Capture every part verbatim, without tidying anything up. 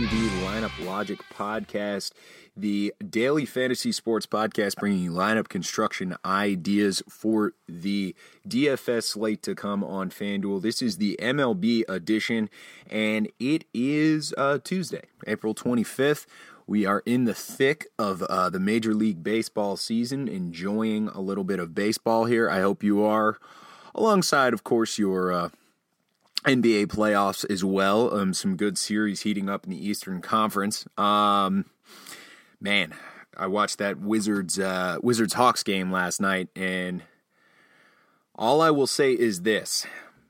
the Lineup Logic podcast, the daily fantasy sports podcast bringing you lineup construction ideas for the D F S slate to come on FanDuel. This is the M L B edition, and it is uh, Tuesday, April twenty-fifth. We are in the thick of uh, the Major League Baseball season, enjoying a little bit of baseball here. I hope you are, alongside, of course, your uh, N B A playoffs as well. Um, some good series heating up in the Eastern Conference. Um, man, I watched that Wizards uh, Wizards Hawks game last night, and all I will say is this: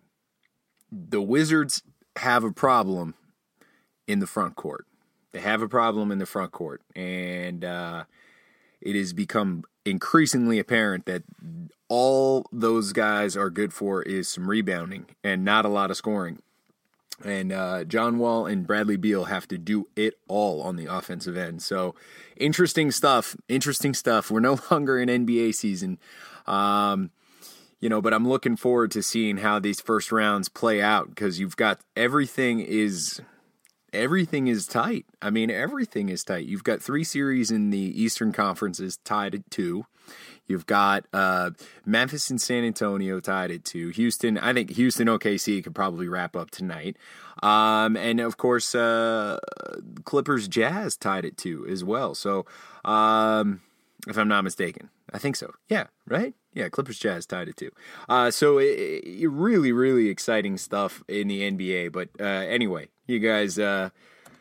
the Wizards have a problem in the front court. They have a problem in the front court, and uh, it has become increasingly apparent that all those guys are good for is some rebounding and not a lot of scoring. And uh, John Wall and Bradley Beal have to do it all on the offensive end. So interesting stuff, interesting stuff. We're no longer in N B A season, um, you know, but I'm looking forward to seeing how these first rounds play out, because you've got everything is... Everything is tight. I mean, everything is tight. You've got three series in the Eastern Conference tied at two. You've got uh, Memphis and San Antonio tied at two. Houston, I think Houston O K C could probably wrap up tonight. Um, and, of course, uh, Clippers Jazz tied at two as well. So, um, if I'm not mistaken. I think so. Yeah, right? Yeah, Clippers Jazz tied at two. Uh, so, it, it, really, really exciting stuff in the N B A. But uh, anyway, you guys, uh,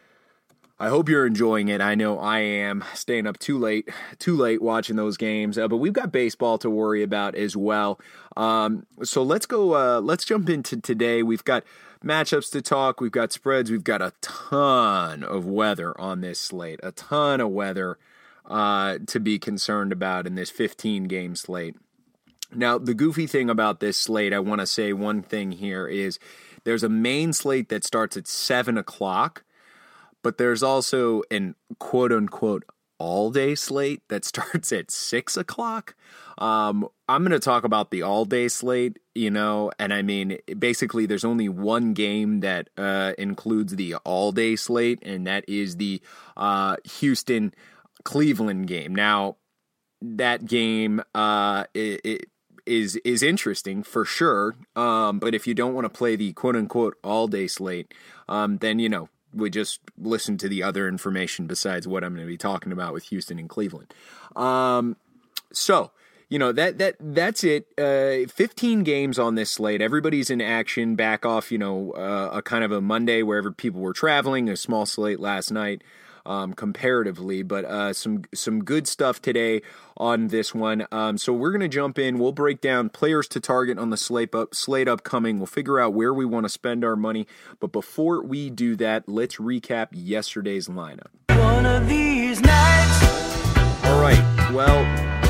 I hope you're enjoying it. I know I am, staying up too late, too late watching those games. Uh, but we've got baseball to worry about as well. Um, so let's go. Uh, let's jump into today. We've got matchups to talk. We've got spreads. We've got a ton of weather on this slate. A ton of weather uh, to be concerned about in this fifteen-game slate. Now, the goofy thing about this slate, I want to say one thing here is there's a main slate that starts at seven o'clock, but there's also an quote-unquote all-day slate that starts at six o'clock. Um, I'm going to talk about the all-day slate, you know, and I mean, basically there's only one game that uh, includes the all-day slate, and that is the uh, Houston-Cleveland game. Now, that game, uh, it, it is is interesting for sure, um, but if you don't want to play the quote-unquote all-day slate, um, then, you know, we just listen to the other information besides what I'm going to be talking about with Houston and Cleveland. Um, so, you know, that that that's it. Uh, fifteen games on this slate. Everybody's in action, back off, you know, uh, a kind of a Monday wherever people were traveling, a small slate last night. Um, comparatively, but uh, some some good stuff today on this one. Um, so we're going to jump in. We'll break down players to target on the slate up slate upcoming. We'll figure out where we want to spend our money. But before we do that, let's recap yesterday's lineup. One of these nights. All right. Well,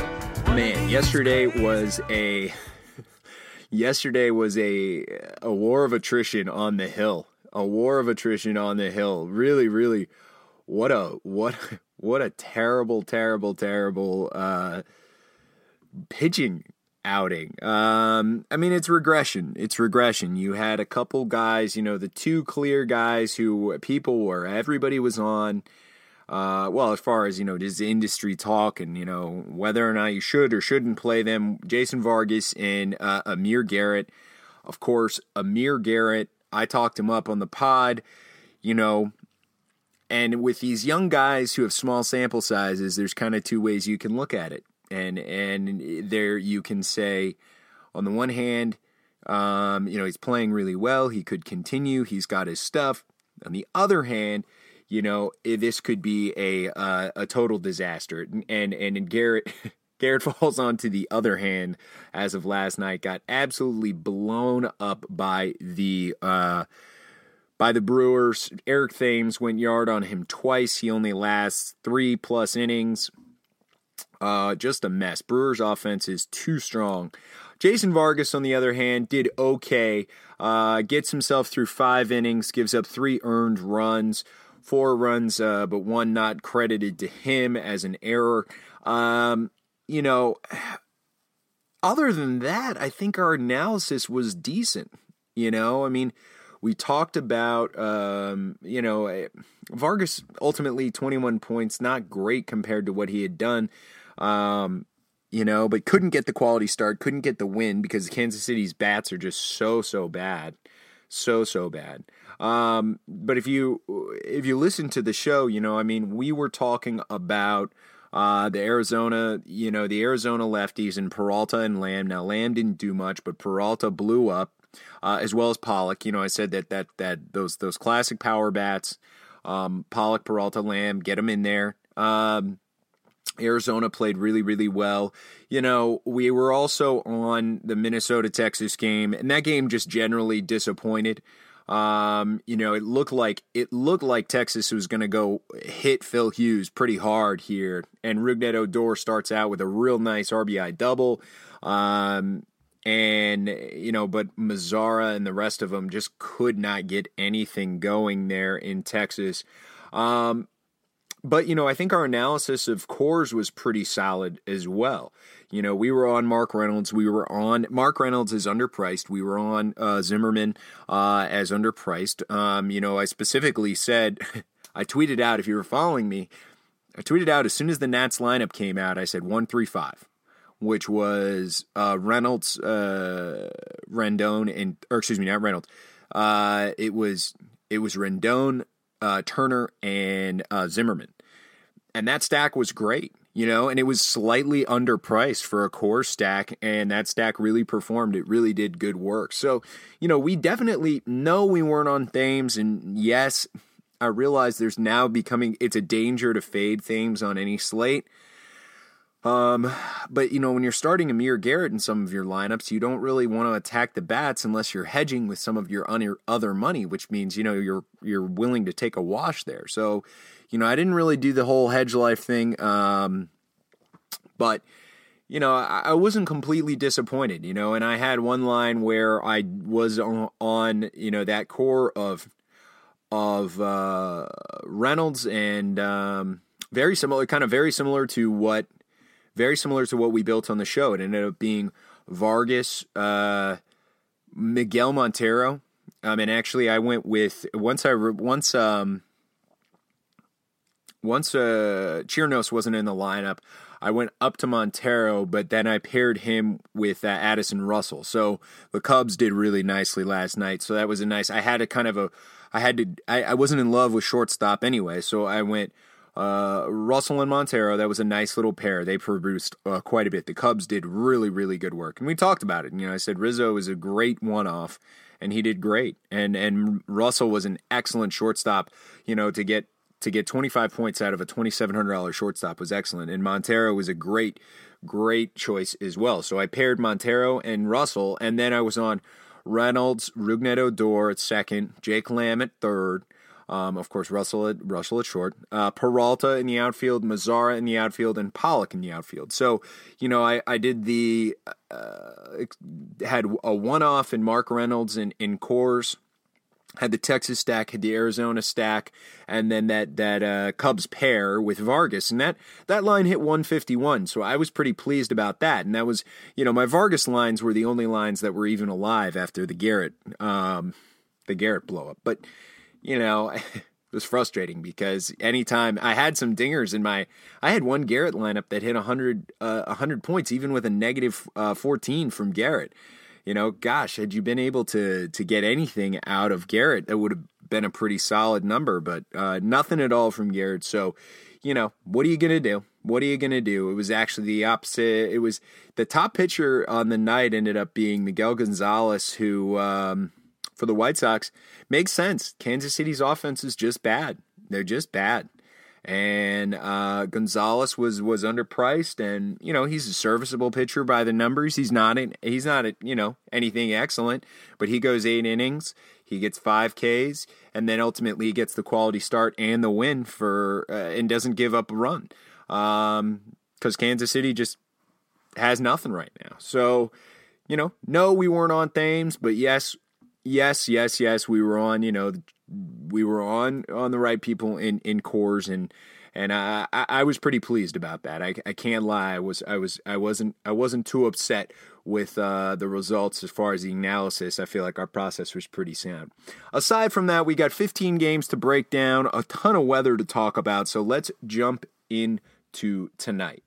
man, yesterday was a yesterday was a a war of attrition on the hill. A war of attrition on the hill. Really, really. What a what what a terrible, terrible, terrible uh, pitching outing. Um, I mean, it's regression. It's regression. You had a couple guys, you know, the two clear guys who people were, everybody was on. Uh, well, as far as, you know, just industry talk and, you know, whether or not you should or shouldn't play them, Jason Vargas and uh, Amir Garrett. Of course, Amir Garrett, I talked him up on the pod, you know. And with these young guys who have small sample sizes, there's kind of two ways you can look at it. And and there you can say, on the one hand, um, you know, he's playing really well. He could continue. He's got his stuff. On the other hand, you know, this could be a uh, a total disaster. And and, and Garrett Garrett falls onto the other hand as of last night. Got absolutely blown up by the uh, by the Brewers. Eric Thames went yard on him twice. He only lasts three plus innings. Uh, just a mess. Brewers offense is too strong. Jason Vargas, on the other hand, did okay. Uh, gets himself through five innings, gives up three earned runs, four runs, uh, but one not credited to him as an error. Um, you know, other than that, I think our analysis was decent. You know, I mean, we talked about, um, you know, Vargas ultimately twenty-one points, not great compared to what he had done, um, you know, but couldn't get the quality start, couldn't get the win because Kansas City's bats are just so, so bad. So, so bad. Um, but if you if you listen to the show, you know, I mean, we were talking about uh, the Arizona, you know, the Arizona lefties and Peralta and Lamb. Now, Lamb didn't do much, but Peralta blew up, uh, as well as Pollock. You know, I said that that that those those classic power bats, um, Pollock, Peralta, Lamb, get them in there. Um, Arizona played really, really well. You know, we were also on the Minnesota-Texas game, and that game just generally disappointed. Um, you know, it looked like it looked like Texas was going to go hit Phil Hughes pretty hard here, and Rougned Odor starts out with a real nice R B I double. Um, and, you know, but Mazara and the rest of them just could not get anything going there in Texas. Um, But, you know, I think our analysis of Coors was pretty solid as well. You know, we were on Mark Reynolds. We were on Mark Reynolds is underpriced. We were on uh, Zimmerman uh, as underpriced. Um, you know, I specifically said, I tweeted out, if you were following me, I tweeted out as soon as the Nats lineup came out, I said one three five, which was uh, Reynolds, uh, Rendon, and, or excuse me, not Reynolds. Uh, it was, it was Rendon, Uh, Turner, and uh, Zimmerman. And that stack was great, you know, and it was slightly underpriced for a core stack, and that stack really performed. It really did good work. So, you know, we definitely know we weren't on Thames, and yes, I realize there's now becoming, it's a danger to fade Thames on any slate. Um, but, you know, when you're starting Amir Garrett in some of your lineups, you don't really want to attack the bats unless you're hedging with some of your other money, which means, you know, you're you're willing to take a wash there. So, you know, I didn't really do the whole hedge life thing, um, but, you know, I, I wasn't completely disappointed, you know, and I had one line where I was on, on you know, that core of, of uh, Reynolds and um, very similar, kind of very similar to what, Very similar to what we built on the show. It ended up being Vargas, uh, Miguel Montero. Um, and actually, I went with once I once um, once uh, Chirinos wasn't in the lineup, I went up to Montero, but then I paired him with uh, Addison Russell. So the Cubs did really nicely last night. So that was a nice. I had a kind of a. I had to. I, I wasn't in love with shortstop anyway, so I went. Uh, Russell and Montero, that was a nice little pair. They produced uh, quite a bit. The Cubs did really, really good work. And we talked about it. You know, I said Rizzo is a great one-off, and he did great. And and Russell was an excellent shortstop. You know, to get to get twenty-five points out of a twenty-seven hundred dollars shortstop was excellent. And Montero was a great, great choice as well. So I paired Montero and Russell, and then I was on Reynolds, Rougned Odor at second, Jake Lamb at third. Um, of course, Russell at, Russell at short, uh, Peralta in the outfield, Mazara in the outfield, and Pollock in the outfield. So, you know, I, I did the, uh, had a one-off in Mark Reynolds in, in Coors, had the Texas stack, had the Arizona stack, and then that, that uh, Cubs pair with Vargas. And that, that line hit one fifty-one, so I was pretty pleased about that. And that was, you know, my Vargas lines were the only lines that were even alive after the Garrett, um, the Garrett blow-up. But, you know, it was frustrating because anytime I had some dingers in my, I had one Garrett lineup that hit one hundred, uh, one hundred points, even with a negative uh, fourteen from Garrett. You know, gosh, had you been able to to get anything out of Garrett, that would have been a pretty solid number, but uh, nothing at all from Garrett. So, you know, what are you going to do? What are you going to do? It was actually the opposite. It was the top pitcher on the night ended up being Miguel Gonzalez, who, um, for the White Sox, makes sense. Kansas City's offense is just bad. They're just bad. And uh, Gonzalez was was underpriced, and you know he's a serviceable pitcher by the numbers. He's not a, he's not a, you know anything excellent, but he goes eight innings, he gets five Ks, and then ultimately he gets the quality start and the win for uh, and doesn't give up a run. Um, because Kansas City just has nothing right now. So you know, no, we weren't on Thames, but yes. Yes, yes, yes. We were on, you know, we were on on the right people in, in Coors, and and I, I I was pretty pleased about that. I, I can't lie. I was I was I wasn't I wasn't too upset with uh, the results as far as the analysis. I feel like our process was pretty sound. Aside from that, we got fifteen games to break down, a ton of weather to talk about, so let's jump into tonight.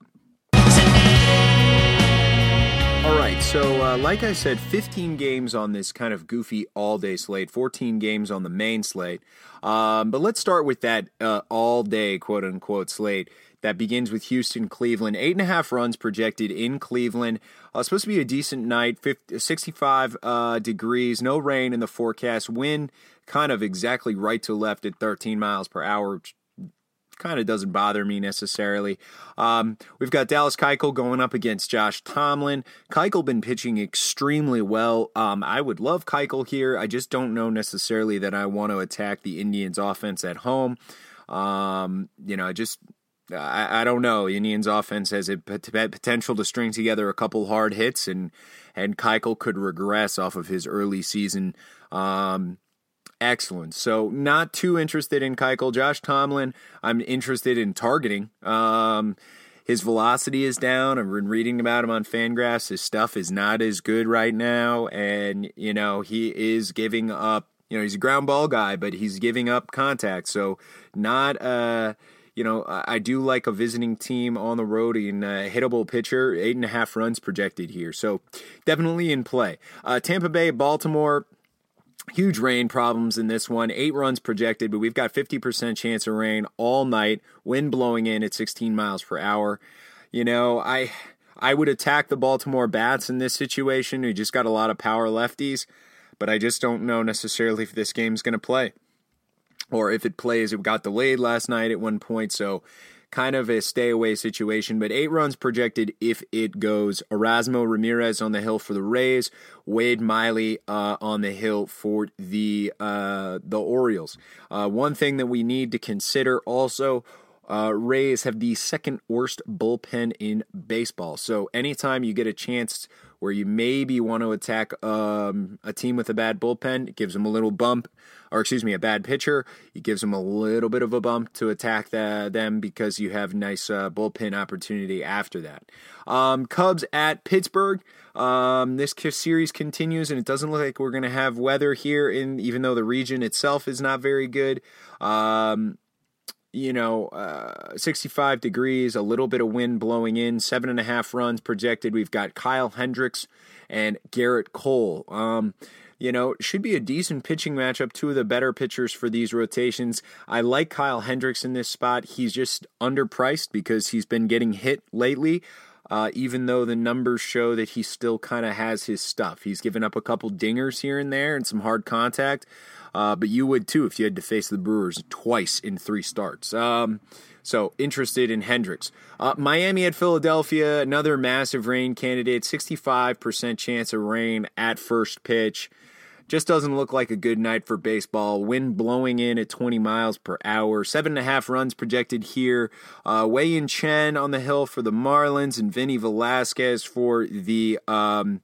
All right, so uh, like I said, fifteen games on this kind of goofy all-day slate, fourteen games on the main slate. Um, but let's start with that uh, all-day, quote-unquote, slate that begins with Houston, Cleveland. Eight and a half runs projected in Cleveland. Uh, supposed to be a decent night, fifty, sixty-five uh, degrees, no rain in the forecast. Wind kind of exactly right to left at thirteen miles per hour, which kind of doesn't bother me necessarily. Um, we've got Dallas Keuchel going up against Josh Tomlin. Keuchel been pitching extremely well. Um, I would love Keuchel here. I just don't know necessarily that I want to attack the Indians' offense at home. Um, you know, I just... I, I don't know. Indians offense has a potential to string together a couple hard hits, and and Keuchel could regress off of his early season um, excellence. So not too interested in Keuchel. Josh Tomlin, I'm interested in targeting. Um, his velocity is down. I've been reading about him on Fangraphs. His stuff is not as good right now, and you know he is giving up. You know he's a ground ball guy, but he's giving up contact. So not. Uh, You know, I do like a visiting team on the road in a hittable pitcher, eight and a half runs projected here. So definitely in play. Uh, Tampa Bay, Baltimore, huge rain problems in this one. Eight runs projected, but we've got fifty percent chance of rain all night. Wind blowing in at sixteen miles per hour. You know, I I would attack the Baltimore bats in this situation. We just got a lot of power lefties, but I just don't know necessarily if this game's going to play. Or if it plays, it got delayed last night at one point, so kind of a stay-away situation. But eight runs projected if it goes. Erasmo Ramirez on the hill for the Rays. Wade Miley uh, on the hill for the uh, the Orioles. Uh, one thing that we need to consider also, uh, Rays have the second worst bullpen in baseball. So anytime you get a chance where you maybe want to attack um, a team with a bad bullpen, it gives them a little bump, or excuse me, a bad pitcher, it gives them a little bit of a bump to attack the, them because you have nice uh, bullpen opportunity after that. Um, Cubs at Pittsburgh. Um, this series continues, and it doesn't look like we're going to have weather here, in even though the region itself is not very good. Um, You know, uh, sixty-five degrees, a little bit of wind blowing in, seven and a half runs projected. We've got Kyle Hendricks and Garrett Cole. Um, you know, should be a decent pitching matchup. Two of the better pitchers for these rotations. I like Kyle Hendricks in this spot. He's just underpriced because he's been getting hit lately. Uh, even though the numbers show that he still kind of has his stuff. He's given up a couple dingers here and there and some hard contact. Uh, but you would too if you had to face the Brewers twice in three starts. Um, so interested in Hendricks. Uh, Miami at Philadelphia, another massive rain candidate. sixty-five percent chance of rain at first pitch. Just doesn't look like a good night for baseball. Wind blowing in at twenty miles per hour. Seven and a half runs projected here. Uh, Wei-Yin Chen on the hill for the Marlins and Vinny Velasquez for the um,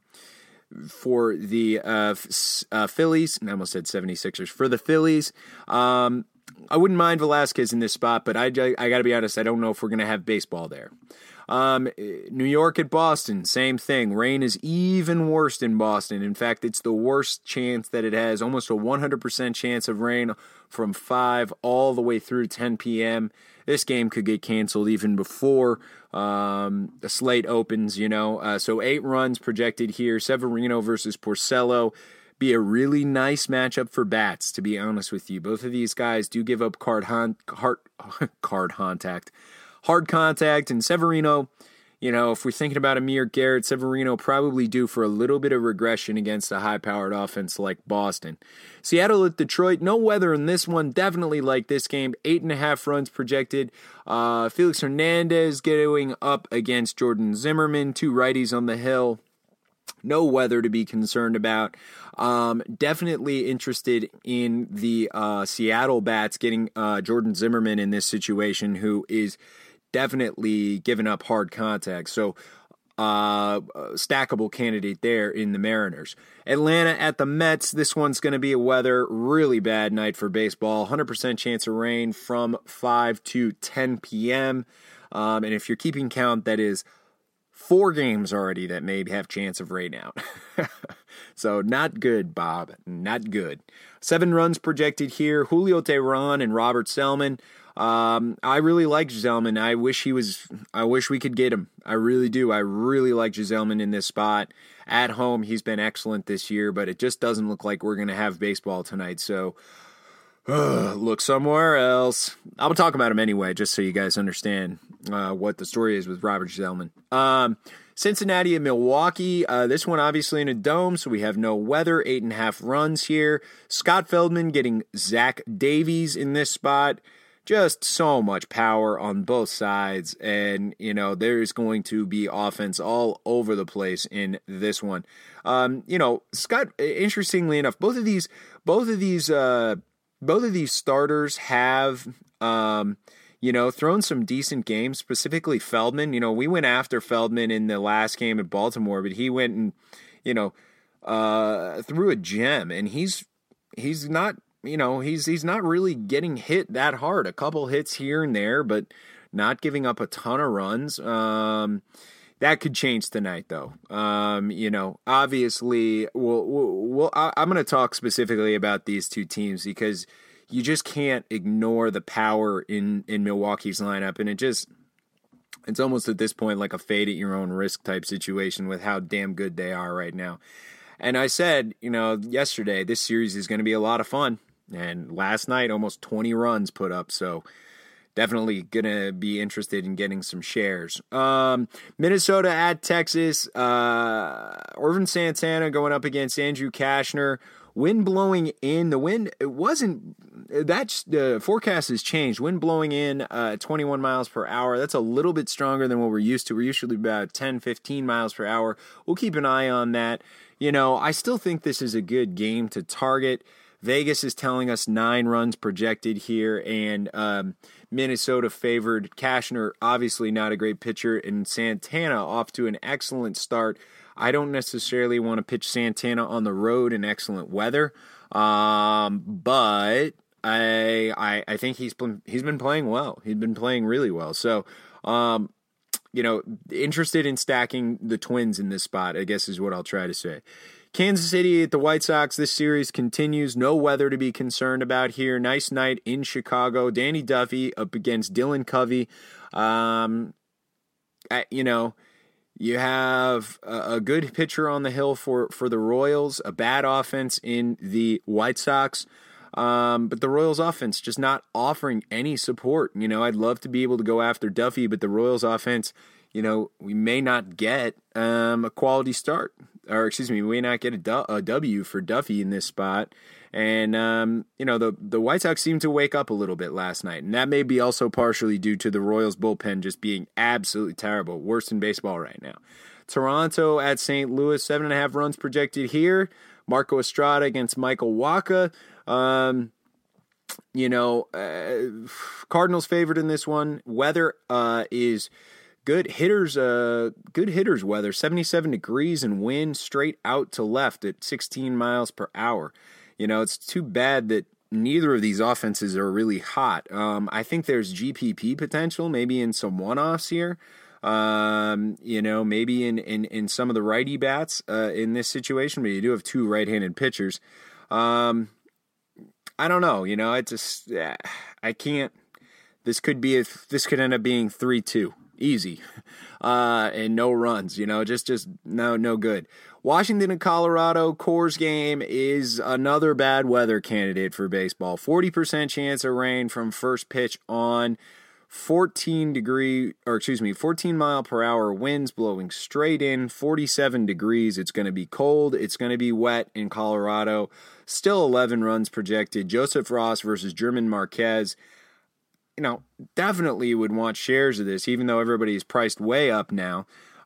for the uh, uh, Phillies. And I almost said seventy-sixers. For the Phillies. Um, I wouldn't mind Velasquez in this spot, but I, I got to be honest, I don't know if we're going to have baseball there. Um, New York at Boston, same thing. Rain is even worse in Boston. In fact, it's the worst chance that it has, almost a one hundred percent chance of rain from five all the way through ten p.m. This game could get canceled even before um, the slate opens, you know. Uh, so eight runs projected here. Severino versus Porcello. Be a really nice matchup for bats, to be honest with you. Both of these guys do give up card, hon- card, card contact. Hard contact, and Severino, you know, if we're thinking about Amir Garrett, Severino probably due for a little bit of regression against a high-powered offense like Boston. Seattle at Detroit, no weather in this one. Definitely like this game. Eight and a half runs projected. Uh, Felix Hernandez going up against Jordan Zimmerman, two righties on the hill. No weather to be concerned about. Um, definitely interested in the uh, Seattle bats getting uh, Jordan Zimmerman in this situation, who is definitely giving up hard contact. So, uh, stackable candidate there in the Mariners. Atlanta at the Mets. This one's going to be a weather really bad night for baseball. one hundred percent chance of rain from five to ten p.m. Um, and if you're keeping count, that is four games already that may have chance of rain out. So not good, Bob. Not good. Seven runs projected here. Julio Teheran and Robert Selman. Um, I really like Gsellman. I wish he was, I wish we could get him. I really do. I really like Gsellman in this spot. At home, he's been excellent this year, but it just doesn't look like we're going to have baseball tonight. So uh, look somewhere else. I'll talk about him anyway, just so you guys understand uh, what the story is with Robert Gsellman. Um, Cincinnati and Milwaukee. Uh, this one obviously in a dome, so we have no weather. Eight and a half runs here. Scott Feldman getting Zach Davies in this spot. Just so much power on both sides, and, you know, there's going to be offense all over the place in this one. Um, you know, Scott, interestingly enough, both of these, both of these, uh, both of these starters have, um, you know, thrown some decent games, specifically Feldman. You know, we went after Feldman in the last game at Baltimore, but he went and, you know, uh, threw a gem, and he's, he's not, You know, he's he's not really getting hit that hard. A couple hits here and there, but not giving up a ton of runs. Um, that could change tonight, though. Um, you know, obviously, we'll, we'll, we'll, I, I'm going to talk specifically about these two teams because you just can't ignore the power in, in Milwaukee's lineup, and it just it's almost at this point like a fade at your own risk type situation with how damn good they are right now. And I said, you know, yesterday, this series is going to be a lot of fun. And last night, almost twenty runs put up, so definitely going to be interested in getting some shares. Um, Minnesota at Texas. Uh, Irvin Santana going up against Andrew Cashner. Wind blowing in. The wind, it wasn't, that's, the forecast has changed. Wind blowing in uh, twenty-one miles per hour. That's a little bit stronger than what we're used to. We're usually about ten, fifteen miles per hour. We'll keep an eye on that. You know, I still think this is a good game to target. Vegas is telling us nine runs projected here, and um, Minnesota favored. Cashner, obviously not a great pitcher, and Santana off to an excellent start. I don't necessarily want to pitch Santana on the road in excellent weather, um, but I, I I think he's been, he's been playing well. He's been playing really well. So, um, you know, interested in stacking the Twins in this spot, I guess is what I'll try to say. Kansas City at the White Sox. This series continues. No weather to be concerned about here. Nice night in Chicago. Danny Duffy up against Dylan Covey. Um, I, you know, you have a, a good pitcher on the hill for, for the Royals, a bad offense in the White Sox. Um, but the Royals offense just not offering any support. You know, I'd love to be able to go after Duffy, but the Royals offense, you know, we may not get um, a quality start. Or, excuse me, we may not get a, du- a W for Duffy in this spot. And, um, you know, the, the White Sox seemed to wake up a little bit last night. And that may be also partially due to the Royals bullpen just being absolutely terrible. Worst in baseball right now. Toronto at Saint Louis, seven and a half runs projected here. Marco Estrada against Michael Wacha. Um, you know, uh, Cardinals favored in this one. Weather uh, is good. Hitters, uh, good hitters weather. seventy-seven degrees and wind straight out to left at sixteen miles per hour. You know, it's too bad that neither of these offenses are really hot. Um, I think there's G P P potential, maybe in some one-offs here. Um, you know, maybe in, in, in some of the righty bats uh, in this situation, but you do have two right-handed pitchers. Um, I don't know. You know, I just uh, I can't. This could be a, this could end up being three two easy, uh, and no runs. You know, just just no no good. Washington and Colorado, Coors game is another bad weather candidate for baseball. forty percent chance of rain from first pitch on. fourteen degree, or excuse me, fourteen mile per hour winds blowing straight in, forty-seven degrees. It's going to be cold. It's going to be wet in Colorado. Still eleven runs projected. Joseph Ross versus German Marquez. You know, definitely would want shares of this, even though everybody is priced way up now.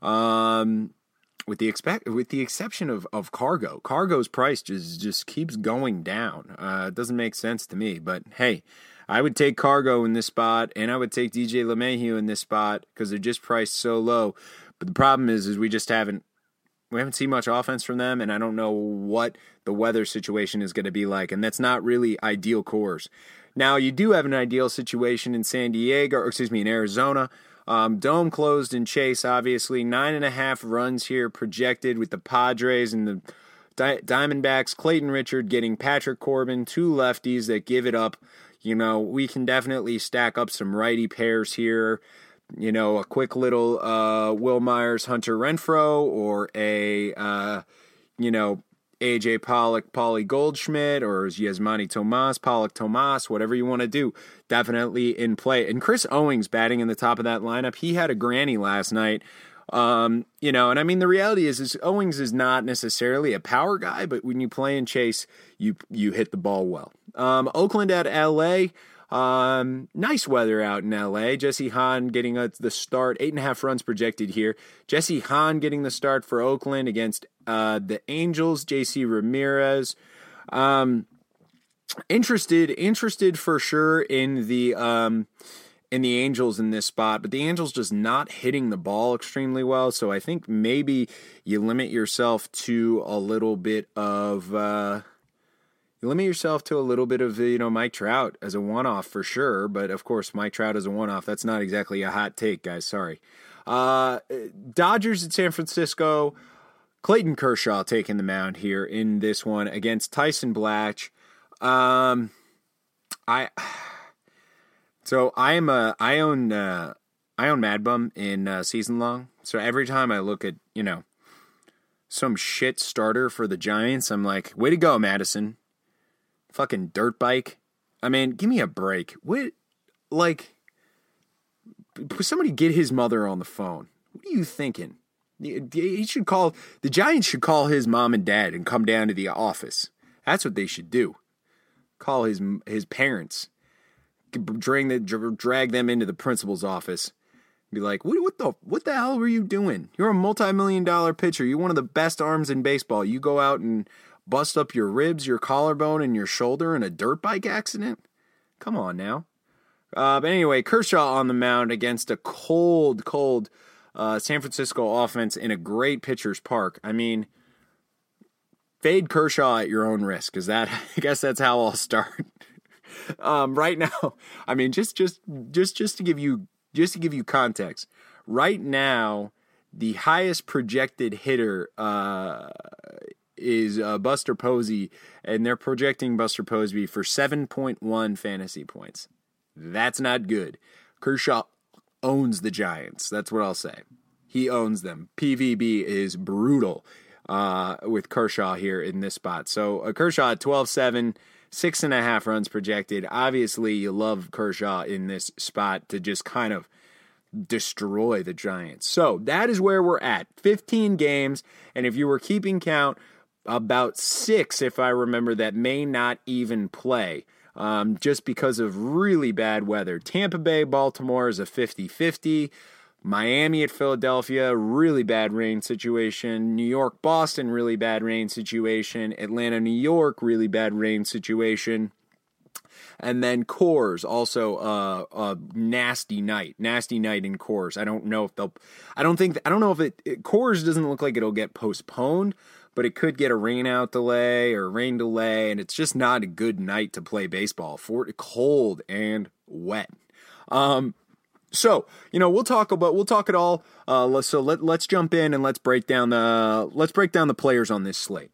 Um, with the expect, with the exception of, of Cargo. Cargo's price just, just keeps going down. Uh, it doesn't make sense to me, but hey, I would take Cargo in this spot, and I would take D J LeMahieu in this spot because they're just priced so low. But the problem is, is we just haven't we haven't seen much offense from them, and I don't know what the weather situation is going to be like, and that's not really ideal Coors. Now, you do have an ideal situation in San Diego, or excuse me, in Arizona. Um, Dome closed in Chase, obviously. Nine and a half runs here projected with the Padres and the Di- Diamondbacks. Clayton Richard getting Patrick Corbin, two lefties that give it up. You know, we can definitely stack up some righty pairs here. You know, a quick little uh, Will Myers, Hunter Renfroe, or a, uh, you know, A J Pollock, Paulie Goldschmidt, or Yasmani Tomas, Pollock Tomas, whatever you want to do, definitely in play. And Chris Owings batting in the top of that lineup. He had a granny last night. Um, you know, and I mean, the reality is, is Owings is not necessarily a power guy, but when you play in Chase, you you hit the ball well. Um, Oakland at L A. Um, nice weather out in L A. Jesse Hahn getting a, the start, eight and a half runs projected here. Jesse Hahn getting the start for Oakland against uh, the Angels. J C Ramirez. Um, interested, interested for sure in the um, in the Angels in this spot, but the Angels just not hitting the ball extremely well. So I think maybe you limit yourself to a little bit of. Uh, You limit yourself to a little bit of, you know, Mike Trout as a one-off for sure, but of course, Mike Trout as a one-off, that's not exactly a hot take, guys, sorry. Uh, Dodgers at San Francisco, Clayton Kershaw taking the mound here in this one against Tyson Blatch. Um, I, so I am a, I own, uh, I own Mad Bum in uh, season long, so every time I look at, you know, some shit starter for the Giants, I'm like, way to go, Madison. Fucking dirt bike. I mean, give me a break. What, like, somebody get his mother on the phone. What are you thinking? He should call, the Giants should call his mom and dad and come down to the office. That's what they should do. Call his his parents. Drag, the, drag them into the principal's office. Be like, what, what the what the hell were you doing? You're a multi-million dollar pitcher. You're one of the best arms in baseball. You go out and bust up your ribs, your collarbone, and your shoulder in a dirt bike accident? Come on now. Uh, but anyway, Kershaw on the mound against a cold, cold uh, San Francisco offense in a great pitcher's park. I mean, fade Kershaw at your own risk. Is that? I guess that's how I'll start. um, right now, I mean, just, just, just, just to give you, just to give you context. Right now, the highest projected hitter. Uh, is uh, Buster Posey, and they're projecting Buster Posey for seven point one fantasy points. That's not good. Kershaw owns the Giants. That's what I'll say. He owns them. P V B is brutal uh, with Kershaw here in this spot. So uh, Kershaw at twelve seven, six and a half runs projected. Obviously, you love Kershaw in this spot to just kind of destroy the Giants. So that is where we're at. fifteen games, and if you were keeping count, about six, if I remember, that may not even play um, just because of really bad weather. Tampa Bay, Baltimore is a fifty-fifty. Miami at Philadelphia, really bad rain situation. New York, Boston, really bad rain situation. Atlanta, New York, really bad rain situation. And then Coors, also uh, a nasty night, nasty night in Coors. I don't know if they'll, I don't think, I don't know if it, it Coors doesn't look like it'll get postponed, but it could get a rain out delay or rain delay, and it's just not a good night to play baseball. For cold and wet. Um, so you know we'll talk about we'll talk it all. Uh, let's so let let's jump in and let's break down the let's break down the players on this slate.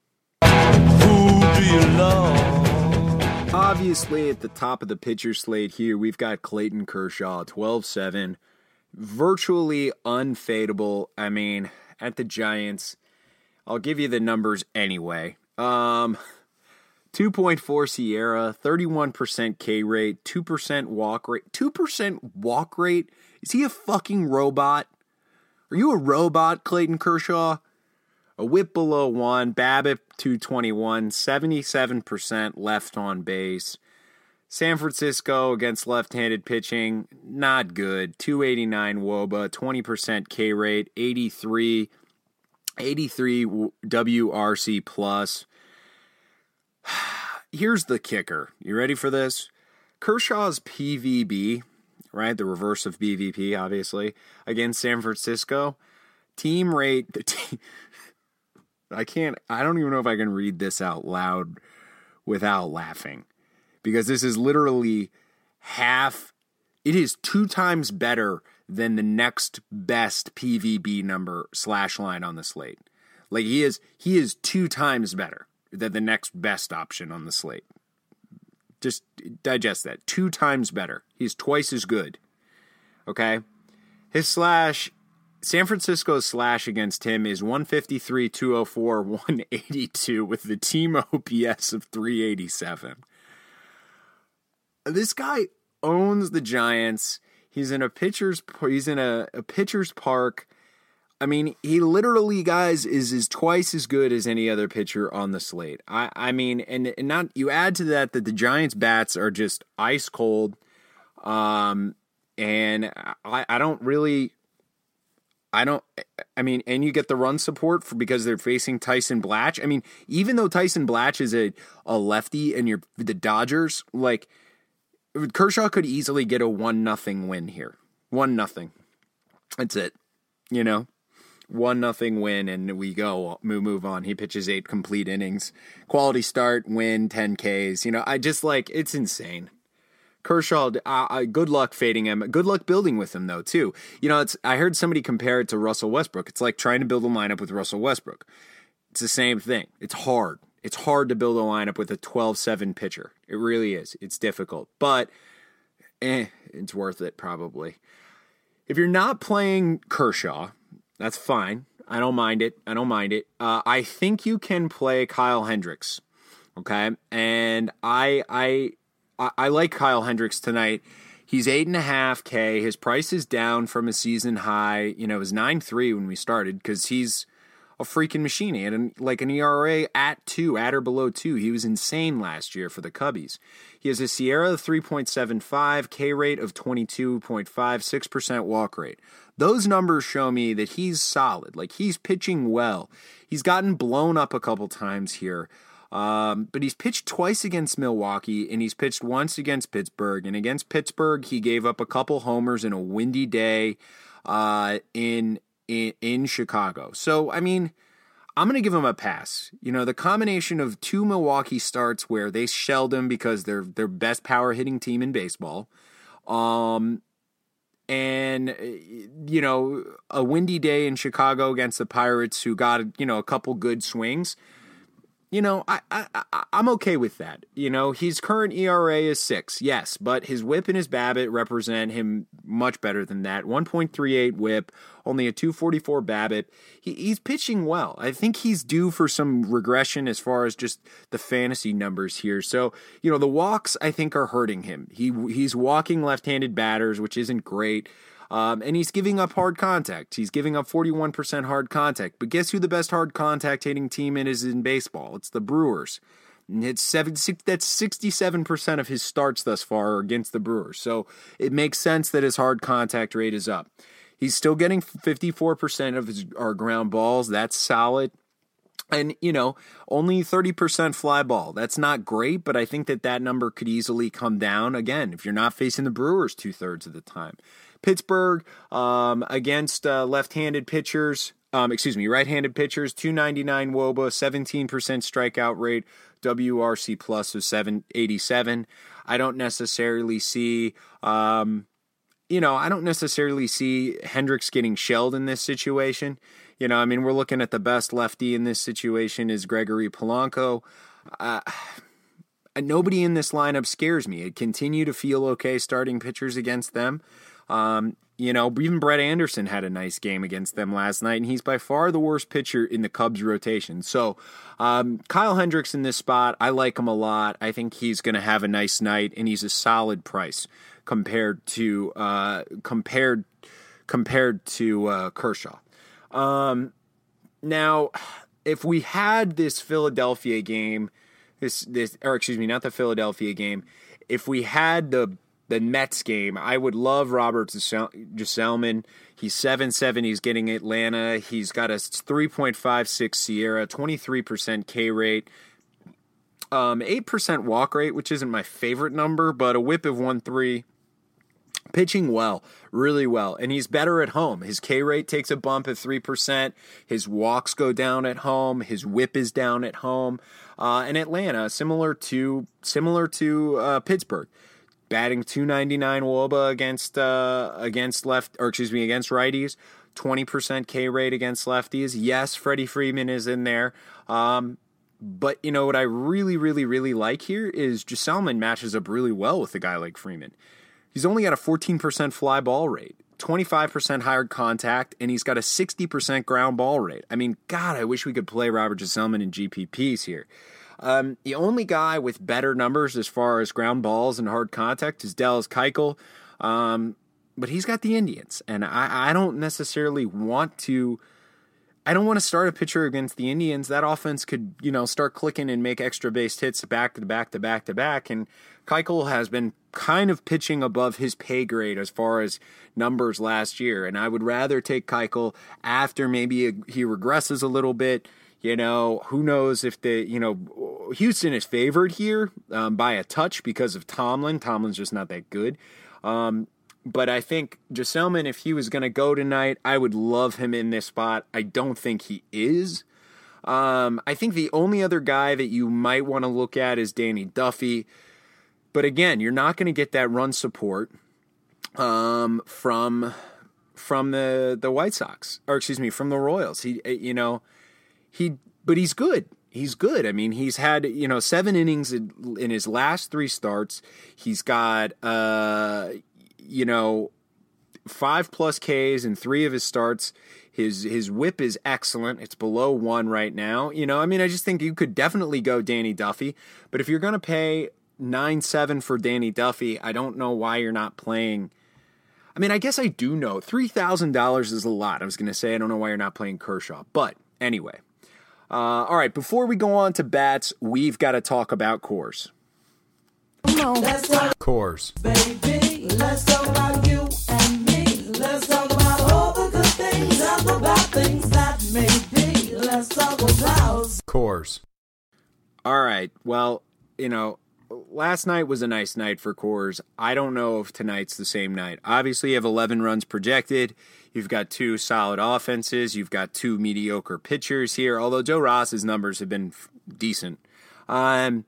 Who do you love? Obviously, at the top of the pitcher slate here, we've got Clayton Kershaw, twelve seven, virtually unfadable. I mean, at the Giants. I'll give you the numbers anyway. Um, two point four Sierra, thirty-one percent K rate, two percent walk rate. two percent walk rate? Is he a fucking robot? Are you a robot, Clayton Kershaw? A whip below one, BABIP two twenty-one, seventy-seven percent left on base. San Francisco against left-handed pitching, not good. two eighty-nine WOBA, twenty percent K rate, eighty-three eighty-three W R C plus. Here's the kicker. You ready for this? Kershaw's P V B, right? The reverse of B V P, obviously, against San Francisco. Team rate, the team, I can't, I don't even know if I can read this out loud without laughing. Because this is literally half, it is two times better than the next best P V B number slash line on the slate. Like he is, he is two times better than the next best option on the slate. Just digest that. Two times better. He's twice as good. Okay? His slash, San Francisco's slash against him is one fifty-three, two oh four, one eighty-two with the team O P S of three eighty-seven. This guy owns the Giants. He's in a pitcher's, he's in a, a pitcher's park. I mean, he literally, guys, is is twice as good as any other pitcher on the slate. I, I mean, and, and not you add to that that the Giants' bats are just ice cold, um, and I, I don't really, I don't, I mean, and you get the run support for because they're facing Tyson Blatch. I mean, even though Tyson Blatch is a, a lefty, and you're the Dodgers, like Kershaw could easily get a one nothing win here, one nothing. That's it, you know. One nothing win, and we go move move on. He pitches eight complete innings, quality start, win, ten Ks. You know, I just like it's insane. Kershaw, uh, uh, good luck fading him. Good luck building with him though too. You know, it's I heard somebody compare it to Russell Westbrook. It's like trying to build a lineup with Russell Westbrook. It's the same thing. It's hard. It's hard to build a lineup with a twelve seven pitcher. It really is. It's difficult, but eh, it's worth it probably. If you're not playing Kershaw, that's fine. I don't mind it. I don't mind it. Uh, I think you can play Kyle Hendricks, okay? And I, I, I, I like Kyle Hendricks tonight. He's eight and a half K. His price is down from a season high. You know, it was nine three when we started because he's a freaking machine. He had an, like an E R A at two, at or below two. He was insane last year for the Cubbies. He has a Sierra of three point seven five, K rate of twenty-two point five, six percent walk rate. Those numbers show me that he's solid. Like, he's pitching well. He's gotten blown up a couple times here. Um, but he's pitched twice against Milwaukee, and he's pitched once against Pittsburgh. And against Pittsburgh, he gave up a couple homers in a windy day uh, in, in in Chicago. So, I mean, I'm going to give him a pass. You know, the combination of two Milwaukee starts where they shelled him because they're their best power-hitting team in baseball, um... and, you know, a windy day in Chicago against the Pirates who got, you know, a couple good swings. You know, I, I, I, I'm okay with that. You know, his current E R A is six, yes, but his whip and his BABIP represent him much better than that. one point three eight whip, only a two forty-four BABIP. He, he's pitching well. I think he's due for some regression as far as just the fantasy numbers here. So, you know, the walks, I think, are hurting him. He He's walking left-handed batters, which isn't great. Um, and he's giving up hard contact. He's giving up forty-one percent hard contact. But guess who the best hard contact hitting team is in baseball? It's the Brewers. And it's seven, six, that's sixty-seven percent of his starts thus far are against the Brewers. So it makes sense that his hard contact rate is up. He's still getting fifty-four percent of his our ground balls. That's solid. And, you know, only thirty percent fly ball. That's not great, but I think that that number could easily come down, again, if you're not facing the Brewers two-thirds of the time. Pittsburgh um, against uh, left-handed pitchers, um, excuse me, right-handed pitchers, two ninety-nine W O B A, seventeen percent strikeout rate, W R C plus of seven eighty-seven. I don't necessarily see... Um, You know, I don't necessarily see Hendricks getting shelled in this situation. You know, I mean, we're looking at the best lefty in this situation is Gregory Polanco. Uh, nobody in this lineup scares me. It continue to feel okay starting pitchers against them. Um, you know, even Brett Anderson had a nice game against them last night, and he's by far the worst pitcher in the Cubs rotation. So um, Kyle Hendricks in this spot, I like him a lot. I think he's going to have a nice night, and he's a solid price compared to uh, compared compared to uh, Kershaw. Um, now, if we had this Philadelphia game, this this or excuse me, not the Philadelphia game, if we had the the Mets game, I would love Robert Gsellman. He's seven seven. He's getting Atlanta. He's got a three point five six Sierra, twenty-three percent K rate. Um, eight percent walk rate, which isn't my favorite number, but a whip of one three. Pitching well, really well, and he's better at home. His K rate takes a bump at three percent. His walks go down at home. His whip is down at home. Uh, and Atlanta, similar to similar to uh, Pittsburgh, batting two ninety-nine wOBA against uh, against left, or excuse me, against righties. twenty percent K rate against lefties. Yes, Freddie Freeman is in there. Um, but, you know, what I really, really, really like here is Gesellman matches up really well with a guy like Freeman. He's only got a fourteen percent fly ball rate, twenty-five percent hard contact, and he's got a sixty percent ground ball rate. I mean, God, I wish we could play Robert Gesellman in G P Ps here. Um, the only guy with better numbers as far as ground balls and hard contact is Dallas Keuchel. Um, but he's got the Indians, and I, I don't necessarily want to I don't want to start a pitcher against the Indians. That offense could, you know, start clicking and make extra base hits back to back to back to back. And Keuchel has been kind of pitching above his pay grade as far as numbers last year. And I would rather take Keuchel after maybe he regresses a little bit. You know, who knows if the, you know, Houston is favored here um, by a touch because of Tomlin. Tomlin's just not that good. Um, But I think Gesellman, if he was going to go tonight, I would love him in this spot. I don't think he is. Um, I think the only other guy that you might want to look at is Danny Duffy. But again, you're not going to get that run support um, from from the the White Sox, or excuse me, from the Royals. He, you know, he, but he's good. He's good. I mean, he's had, you know, seven innings in, in his last three starts. He's got, uh, you know, five plus Ks in three of his starts. His his whip is excellent. It's below one right now. You know, I mean, I just think you could definitely go Danny Duffy. But if you're going to pay nine seven for Danny Duffy, I don't know why you're not playing. I mean, I guess I do know. three thousand dollars is a lot. I was going to say I don't know why you're not playing Kershaw. But anyway. Uh, all right, before we go on to bats, we've got to talk about Coors. Let's talk, Coors. baby. Let's talk about you and me. Let's talk about all the good things and the bad things that may be. Let's talk about Coors. All right. Well, you know, last night was a nice night for Coors. I don't know if tonight's the same night. Obviously, you have eleven runs projected. You've got two solid offenses. You've got two mediocre pitchers here, although Joe Ross's numbers have been f- decent. Um,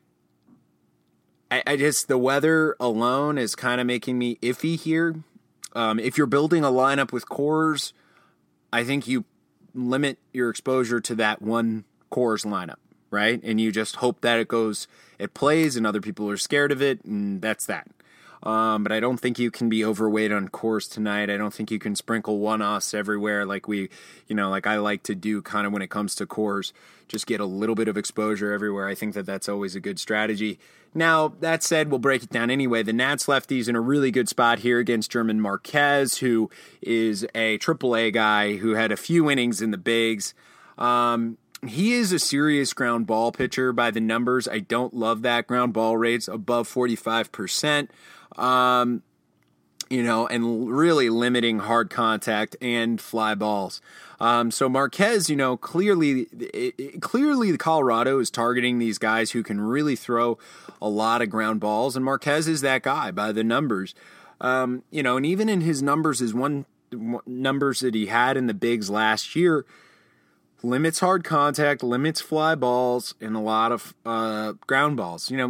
I, I just, the weather alone is kind of making me iffy here. Um, if you're building a lineup with Coors, I think you limit your exposure to that one Coors lineup, right? And you just hope that it goes, it plays, and other people are scared of it, and that's that. Um, but I don't think you can be overweight on Coors tonight. I don't think you can sprinkle one-offs everywhere like we, you know, like I like to do kind of when it comes to Coors. Just get a little bit of exposure everywhere. I think that that's always a good strategy. Now, that said, we'll break it down anyway. The Nats lefties in a really good spot here against German Marquez, who is a triple A guy who had a few innings in the bigs. Um, he is a serious ground ball pitcher by the numbers. I don't love that. Ground ball rates above forty-five percent. Um, you know, and really limiting hard contact and fly balls. Um, so Marquez, you know, clearly, it, it, clearly Colorado is targeting these guys who can really throw a lot of ground balls, and Marquez is that guy by the numbers. Um, you know, and even in his numbers, his one numbers that he had in the bigs last year, limits hard contact, limits fly balls, and a lot of uh, ground balls. You know,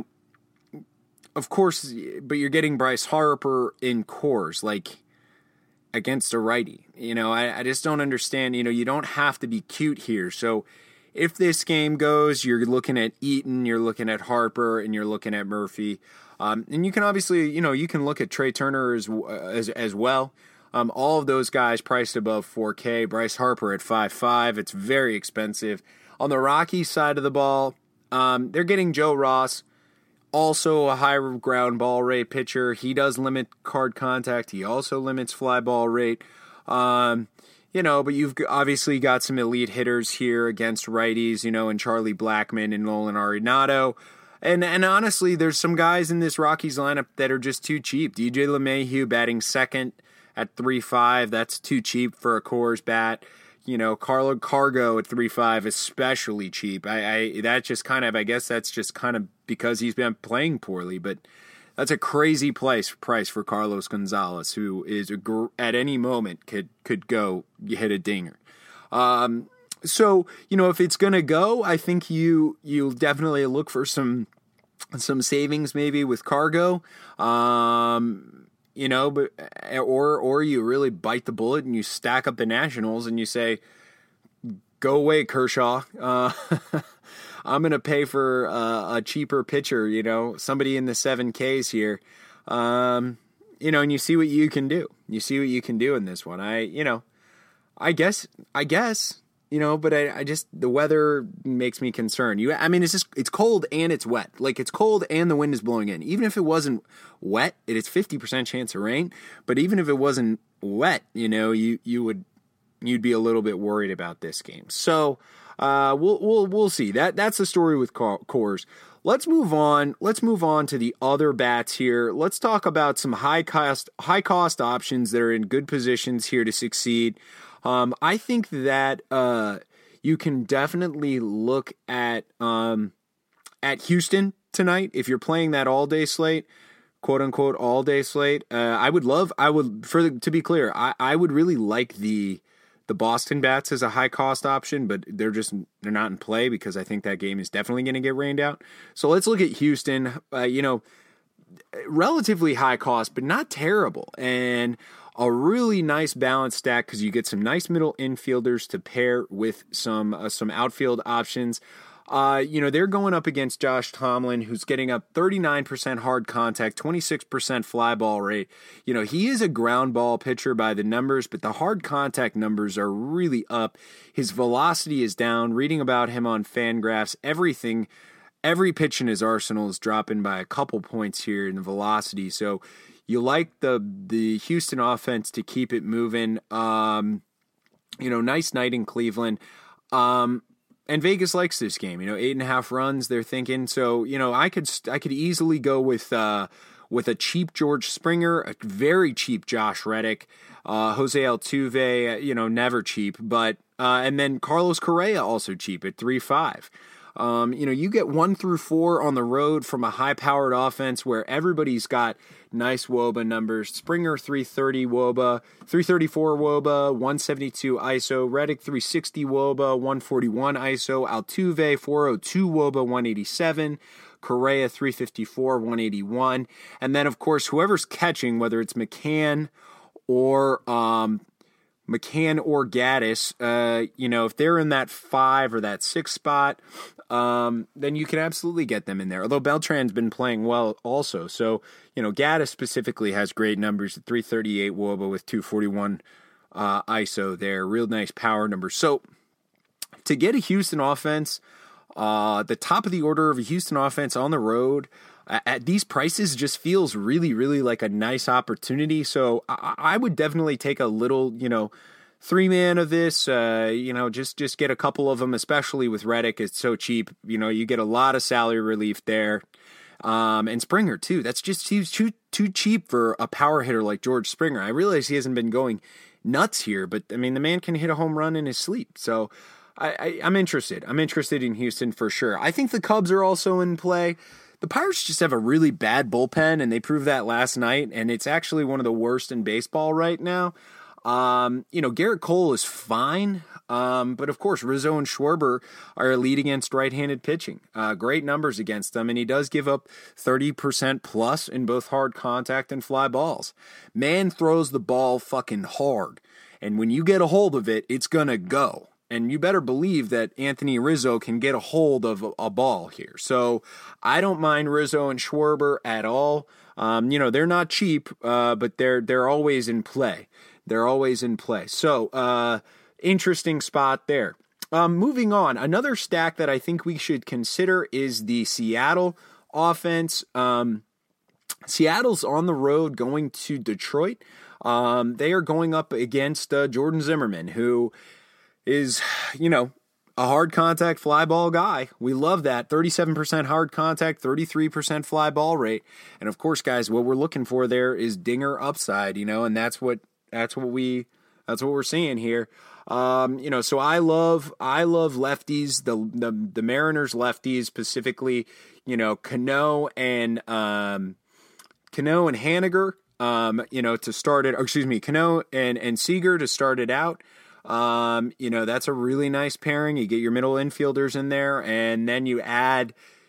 of course, but you're getting Bryce Harper in Coors, like, against a righty. You know, I, I just don't understand. You know, you don't have to be cute here. So if this game goes, you're looking at Eaton, you're looking at Harper, and you're looking at Murphy. Um, and you can obviously, you know, you can look at Trey Turner as as, as well. Um, all of those guys priced above four K. Bryce Harper at five five. It's very expensive. On the Rockies side of the ball, um, they're getting Joe Ross, also a high ground ball rate pitcher. He does limit hard contact. He also limits fly ball rate. Um, you know, but you've obviously got some elite hitters here against righties, you know, and Charlie Blackmon and Nolan Arenado. And and honestly, there's some guys in this Rockies lineup that are just too cheap. D J LeMahieu batting second at three five. That's too cheap for a Coors bat. You know, Carlo Cargo at three five, especially cheap. I, I that just kind of, I guess that's just kind of because he's been playing poorly, but that's a crazy price price for Carlos Gonzalez, who is a, at any moment could could go hit a dinger. Um, so you know, if it's gonna go, I think you you definitely look for some some savings maybe with Cargo. Um, you know, but or or you really bite the bullet and you stack up the Nationals and you say, go away, Kershaw. Uh, I'm going to pay for uh, a cheaper pitcher, you know, somebody in the seven Ks here. Um, you know, and you see what you can do. You see what you can do in this one. I, you know, I guess, I guess, you know, but I, I just, the weather makes me concerned. You, I mean, it's just, it's cold and it's wet. Like, it's cold and the wind is blowing in. Even if it wasn't wet, it is fifty percent chance of rain. But even if it wasn't wet, you know, you, you would, you'd be a little bit worried about this game. So, uh, we'll, we'll, we'll see. That, that's the story with Coors. Let's move on. Let's move on to the other bats here. Let's talk about some high cost, high cost options that are in good positions here to succeed. Um, I think that uh, you can definitely look at um, at Houston tonight if you're playing that all day slate, quote unquote all day slate. Uh, I would love. I would for the, to be clear. I, I would really like the the Boston bats as a high cost option, but they're just they're not in play because I think that game is definitely going to get rained out. So let's look at Houston. Uh, you know, relatively high cost, but not terrible, and a really nice balanced stack because you get some nice middle infielders to pair with some uh, some outfield options. Uh, you know, they're going up against Josh Tomlin, who's getting up thirty-nine percent hard contact, twenty-six percent fly ball rate. You know, he is a ground ball pitcher by the numbers, but the hard contact numbers are really up. His velocity is down. Reading about him on Fangraphs, everything, every pitch in his arsenal is dropping by a couple points here in the velocity. So you like the the Houston offense to keep it moving. Um, you know, nice night in Cleveland. Um, and Vegas likes this game. You know, eight and a half runs they're thinking. So, you know, I could I could easily go with uh, with a cheap George Springer, a very cheap Josh Reddick, uh, Jose Altuve, you know, never cheap. But uh, and then Carlos Correa also cheap at three five. Um, you know, you get one through four on the road from a high-powered offense where everybody's got nice W O B A numbers. Springer three thirty W O B A, three thirty-four W O B A, one seventy-two I S O. Reddick three sixty W O B A, one forty-one I S O. Altuve four oh two W O B A, one eighty-seven. Correa three fifty-four, one eighty-one. And then, of course, whoever's catching, whether it's McCann or um, McCann or Gaddis, uh, you know, if they're in that five or that six spot, um, then you can absolutely get them in there. Although Beltran's been playing well also. So, you know, Gaddis specifically has great numbers at three thirty-eight W O B A with two forty-one uh, I S O there. Real nice power numbers. So to get a Houston offense, uh, the top of the order of a Houston offense on the road, at these prices just feels really, really like a nice opportunity. So I, I would definitely take a little, you know, three man of this, uh, you know, just, just get a couple of them, especially with Reddick. It's so cheap. You know, you get a lot of salary relief there. Um, and Springer too. That's just, he's too, too cheap for a power hitter like George Springer. I realize he hasn't been going nuts here, but I mean, the man can hit a home run in his sleep. So I, I I'm interested. I'm interested in Houston for sure. I think the Cubs are also in play. The Pirates just have a really bad bullpen, and they proved that last night, and it's actually one of the worst in baseball right now. Um, you know, Garrett Cole is fine, um, but of course Rizzo and Schwarber are elite against right-handed pitching. Uh, great numbers against them, and he does give up thirty percent plus in both hard contact and fly balls. Man throws the ball fucking hard, and when you get a hold of it, it's gonna go. And you better believe that Anthony Rizzo can get a hold of a, a ball here. So I don't mind Rizzo and Schwarber at all. Um, you know, they're not cheap, uh, but they're they're always in play. They're always in play. So uh, interesting spot there. Um, moving on, another stack that I think we should consider is the Seattle offense. Um, Seattle's on the road going to Detroit. Um, they are going up against uh, Jordan Zimmerman, who is, you know, a hard contact fly ball guy. We love that. thirty-seven percent hard contact, thirty-three percent fly ball rate. And of course, guys, what we're looking for there is dinger upside, you know, and that's what that's what we that's what we're seeing here. Um, you know, so I love I love lefties, the the the Mariners lefties specifically, you know, Cano and um Cano and Haniger, um, you know, to start it, or excuse me, Cano and and Seager to start it out. Um, you know, that's a really nice pairing. You get your middle infielders in there, and then you add,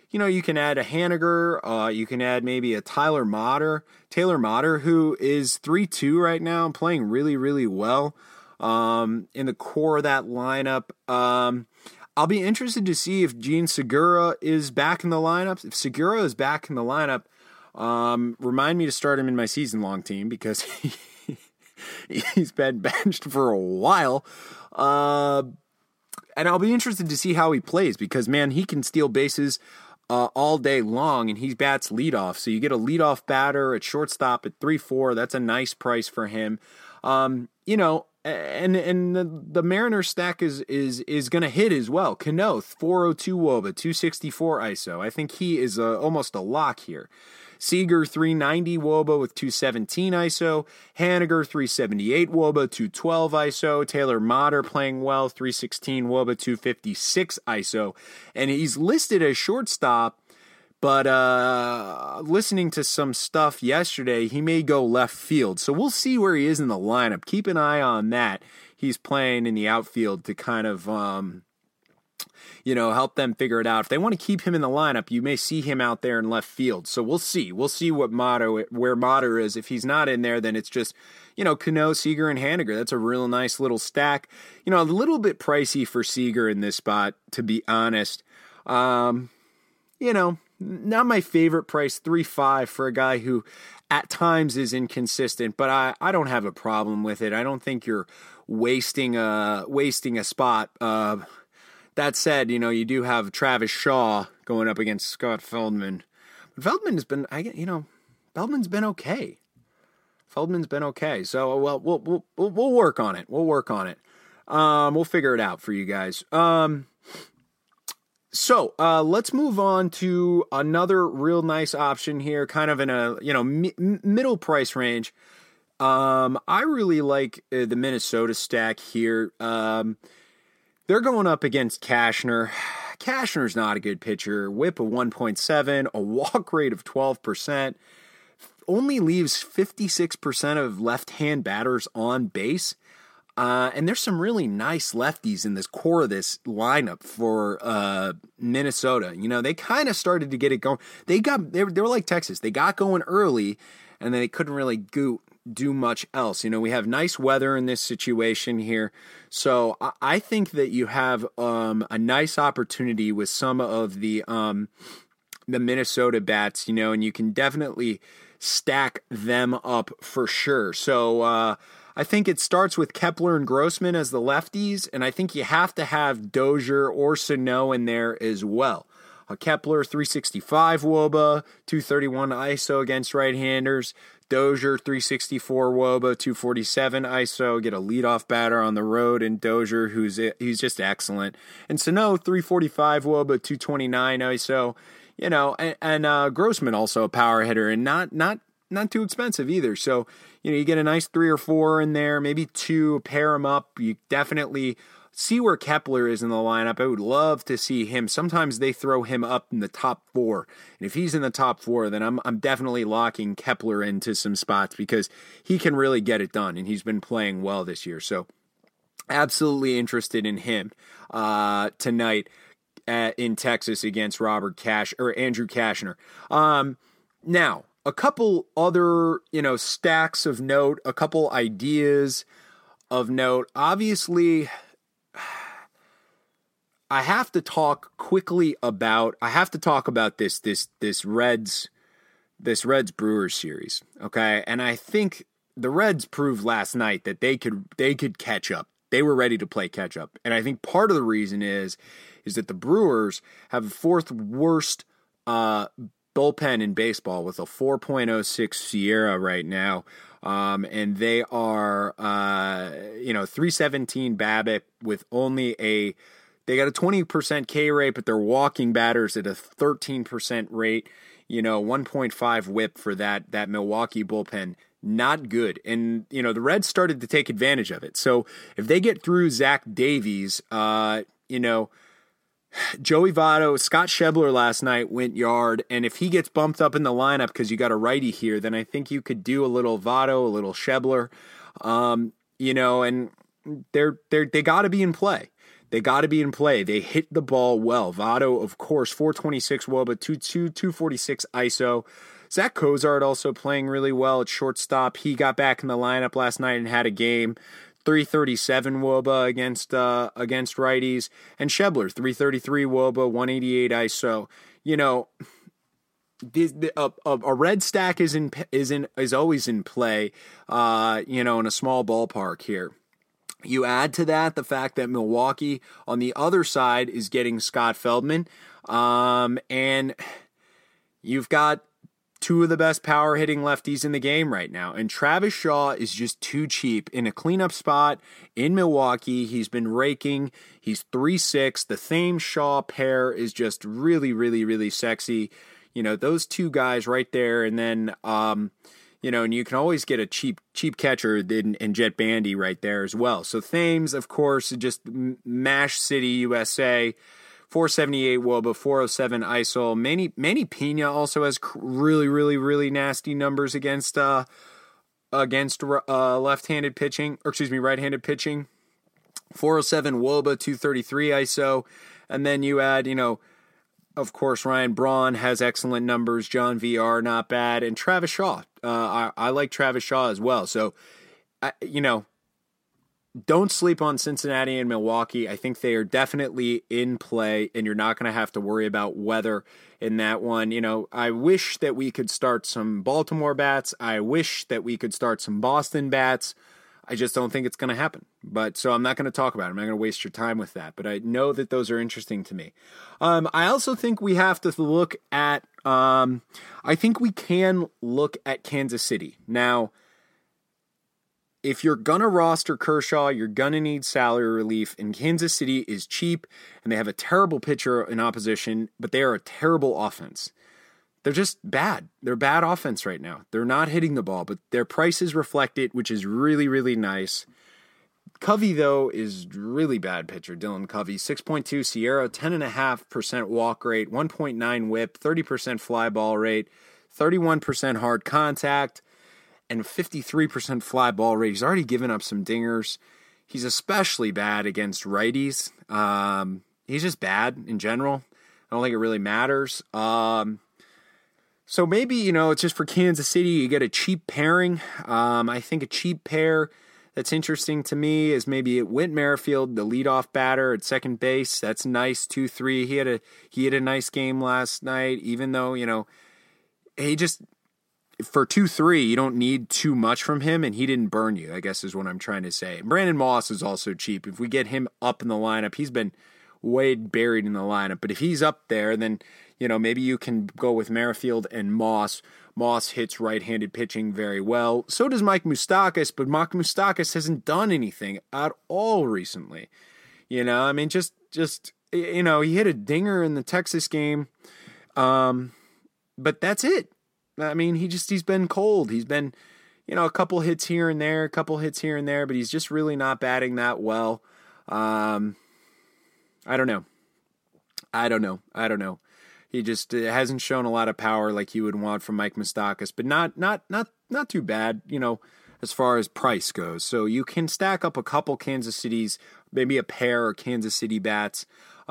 you know, you can add a Haniger, uh, you can add maybe a Tyler Motter, Taylor Motter, who is three two right now and playing really, really well um, in the core of that lineup. Um, I'll be interested to see if Gene Segura is back in the lineup. If Segura is back in the lineup, um, remind me to start him in my season-long team because he, he's been benched for a while. Uh, and I'll be interested to see how he plays because, man, he can steal bases Uh, all day long, and he bats leadoff. So you get a leadoff batter at shortstop at three four. That's a nice price for him. Um, you know, and and the, the Mariners stack is is is going to hit as well. Cano, four oh two W O B A, two sixty-four I S O. I think he is a, almost a lock here. Seager, three ninety W O B A with two seventeen I S O. Haniger, three seventy-eight W O B A, two twelve I S O. Taylor Motter playing well, three sixteen W O B A, two fifty-six I S O. And he's listed as shortstop, but uh, listening to some stuff yesterday, he may go left field. So we'll see where he is in the lineup. Keep an eye on that. He's playing in the outfield to kind of... Um, you know, help them figure it out. If they want to keep him in the lineup, you may see him out there in left field. So we'll see. We'll see what Motto, where Motto is. If he's not in there, then it's just, you know, Cano, Seager, and Haniger. That's a real nice little stack. You know, a little bit pricey for Seager in this spot, to be honest. Um, you know, not my favorite price, three five for a guy who at times is inconsistent, but I, I don't have a problem with it. I don't think you're wasting a, wasting a spot. Uh, That said, you know, you do have Travis Shaw going up against Scott Feldman. But Feldman has been, I you know, Feldman's been okay. Feldman's been okay. So, well, we'll we'll we'll work on it. We'll work on it. Um, we'll figure it out for you guys. Um, so uh, let's move on to another real nice option here, kind of in a you know mi- middle price range. Um, I really like uh, the Minnesota stack here. Um. They're going up against Cashner. Cashner's not a good pitcher. Whip of one point seven, a walk rate of twelve percent. Only leaves fifty-six percent of left-hand batters on base. Uh, and there's some really nice lefties in this core of this lineup for uh, Minnesota. You know, they kind of started to get it going. They got they were, they were like Texas. They got going early, and then they couldn't really go. do much else. You know, we have nice weather in this situation here. So I think that you have um, a nice opportunity with some of the um, the Minnesota bats, you know, and you can definitely stack them up for sure. So uh, I think it starts with Kepler and Grossman as the lefties, and I think you have to have Dozier or Sano in there as well. A Kepler, three sixty-five W O B A, two thirty-one I S O against right-handers. Dozier, three sixty-four W O B A, two forty-seven I S O. Get a leadoff batter on the road, and Dozier, who's he's just excellent. And Sano, three forty-five W O B A, two twenty-nine I S O. You know, and, and uh, Grossman also a power hitter, and not not not too expensive either. So you know, you get a nice three or four in there, maybe two. Pair them up. You definitely see where Kepler is in the lineup. I would love to see him. Sometimes they throw him up in the top four. And if he's in the top four, then I'm I'm definitely locking Kepler into some spots because he can really get it done. And he's been playing well this year. So absolutely interested in him uh, tonight at, in Texas against Robert Cash or Andrew Cashner. Um, now, a couple other, you know, stacks of note, a couple ideas of note. Obviously, I have to talk quickly about I have to talk about this this this Reds this Reds Brewers series, okay? And I think the Reds proved last night that they could they could catch up. They were ready to play catch up. And I think part of the reason is is that the Brewers have the fourth worst uh, bullpen in baseball with a four point oh six Sierra right now. Um, and they are, uh, you know, three seventeen BABIP with only a, they got a twenty percent K rate, but they're walking batters at a thirteen percent rate, you know, one point five whip for that, that Milwaukee bullpen. Not good. And, you know, the Reds started to take advantage of it. So if they get through Zach Davies, uh, you know, Joey Votto, Scott Schebler last night went yard, and if he gets bumped up in the lineup because you got a righty here, then I think you could do a little Votto, a little Schebler, um, you know, and they're they're they got to be in play. they got to be in play. They hit the ball well. Votto, of course, four twenty-six W O B A, two two, two forty-six I S O. Zach Cozart also playing really well at shortstop. He got back in the lineup last night and had a game. three thirty-seven W O B A against uh, against righties. And Schebler, three thirty-three W O B A, one eighty-eight I S O. You know, the, the, a, a red stack is in is in is always in play. Uh, you know, in a small ballpark here. You add to that the fact that Milwaukee on the other side is getting Scott Feldman, um, and you've got two of the best power hitting lefties in the game right now. And Travis Shaw is just too cheap in a cleanup spot in Milwaukee. He's been raking. He's three six. The Thames Shaw pair is just really, really, really sexy. You know, those two guys right there. And then, um, you know, and you can always get a cheap, cheap catcher in, in Jet Bandy right there as well. So Thames, of course, just Mash City, U S A. four seventy-eight W O B A, four oh seven I S O. Manny, Manny Pena also has really, really, really nasty numbers against uh, against uh, left-handed pitching, or excuse me, right-handed pitching. four oh seven W O B A, two thirty-three I S O. And then you add, you know, of course, Ryan Braun has excellent numbers. John V R, not bad. And Travis Shaw. Uh, I, I like Travis Shaw as well. So, I, you know, don't sleep on Cincinnati and Milwaukee. I think they are definitely in play, and you're not going to have to worry about weather in that one. You know, I wish that we could start some Baltimore bats. I wish that we could start some Boston bats. I just don't think it's going to happen. But so I'm not going to talk about it. I'm not going to waste your time with that. But I know that those are interesting to me. Um, I also think we have to look at, um, I think we can look at Kansas City. Now, if you're going to roster Kershaw, you're going to need salary relief. And Kansas City is cheap, and they have a terrible pitcher in opposition, but they are a terrible offense. They're just bad. They're bad offense right now. They're not hitting the ball, but their prices reflect it, which is really, really nice. Covey, though, is really bad pitcher, Dylan Covey. six point two Sierra, ten point five percent walk rate, one point nine whip, thirty percent fly ball rate, thirty-one percent hard contact, and fifty-three percent fly ball rate. He's already given up some dingers. He's especially bad against righties. Um, he's just bad in general. I don't think it really matters. Um, so maybe, you know, it's just for Kansas City, you get a cheap pairing. Um, I think a cheap pair that's interesting to me is maybe Whit Merrifield, the leadoff batter at second base. That's nice, two three. He had a he had a nice game last night, even though, you know, he just... For two three, you don't need too much from him, and he didn't burn you, I guess is what I'm trying to say. Brandon Moss is also cheap. If we get him up in the lineup, he's been way buried in the lineup. But if he's up there, then, you know, maybe you can go with Merrifield and Moss. Moss hits right-handed pitching very well. So does Mike Moustakas, but Mike Moustakas hasn't done anything at all recently. You know, I mean, just, just you know, he hit a dinger in the Texas game, um, but that's it. I mean, he just, he's been cold. He's been, you know, a couple hits here and there, a couple hits here and there, but he's just really not batting that well. Um, I don't know. I don't know. I don't know. He just uh, hasn't shown a lot of power like you would want from Mike Moustakas, but not, not, not, not too bad, you know, as far as price goes. So you can stack up a couple Kansas Cities, maybe a pair of Kansas City bats.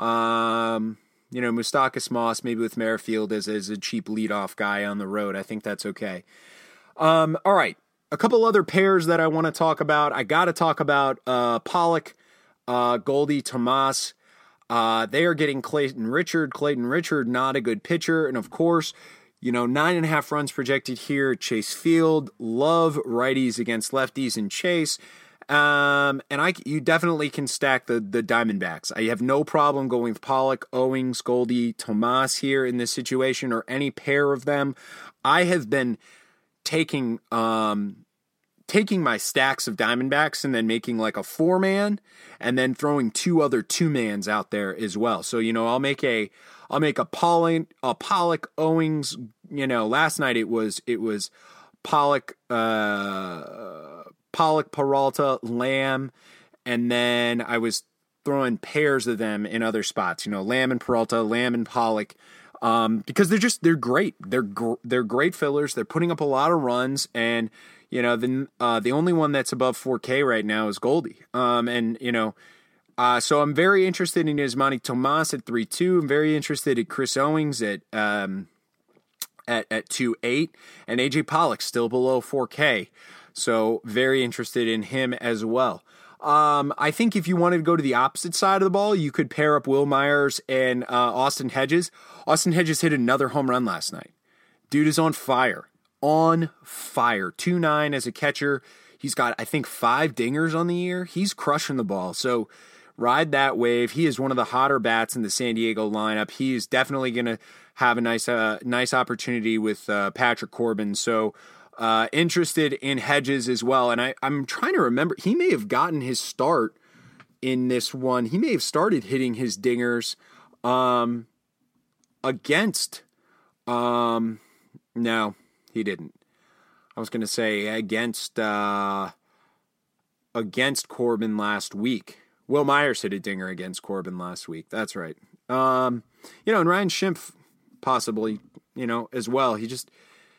Um, You know, Moustakas Moss, maybe with Merrifield as, as a cheap leadoff guy on the road. I think that's okay. Um, all right. A couple other pairs that I want to talk about. I got to talk about uh, Pollock, uh, Goldie, Tomas. Uh, they are getting Clayton Richard. Clayton Richard, not a good pitcher. And, of course, you know, nine and a half runs projected here at Chase Field. Love righties against lefties in Chase. Um, and I, you definitely can stack the, the Diamondbacks. I have no problem going with Pollock, Owings, Goldie, Tomas here in this situation, or any pair of them. I have been taking, um, taking my stacks of Diamondbacks and then making like a four man and then throwing two other two mans out there as well. So, you know, I'll make a, I'll make a Pollock, a Pollock, Owings, you know, last night it was, it was Pollock, uh, Pollock, Peralta, Lamb, and then I was throwing pairs of them in other spots. You know, Lamb and Peralta, Lamb and Pollock, um, because they're just they're great. They're gr- they're great fillers. They're putting up a lot of runs, and you know the uh, the only one that's above four K right now is Goldie. Um, and you know, Uh, so I'm very interested in Yasmani Tomas at three two. I'm very interested in Chris Owings at um, at at two eight, and A J Pollock still below four K. So very interested in him as well. Um, I think if you wanted to go to the opposite side of the ball, you could pair up Will Myers and uh, Austin Hedges. Austin Hedges hit another home run last night. Dude is on fire. On fire. two nine as a catcher. He's got, I think, five dingers on the year. He's crushing the ball. So ride that wave. He is one of the hotter bats in the San Diego lineup. He is definitely going to have a nice uh, nice opportunity with uh, Patrick Corbin. So uh, interested in Hedges as well. And I, I'm trying to remember. He may have gotten his start in this one. He may have started hitting his dingers um, against... Um, no, he didn't. I was going to say against uh, against Corbin last week. Will Myers hit a dinger against Corbin last week. That's right. Um, you know, and Ryan Schimpf possibly, you know, as well. He just,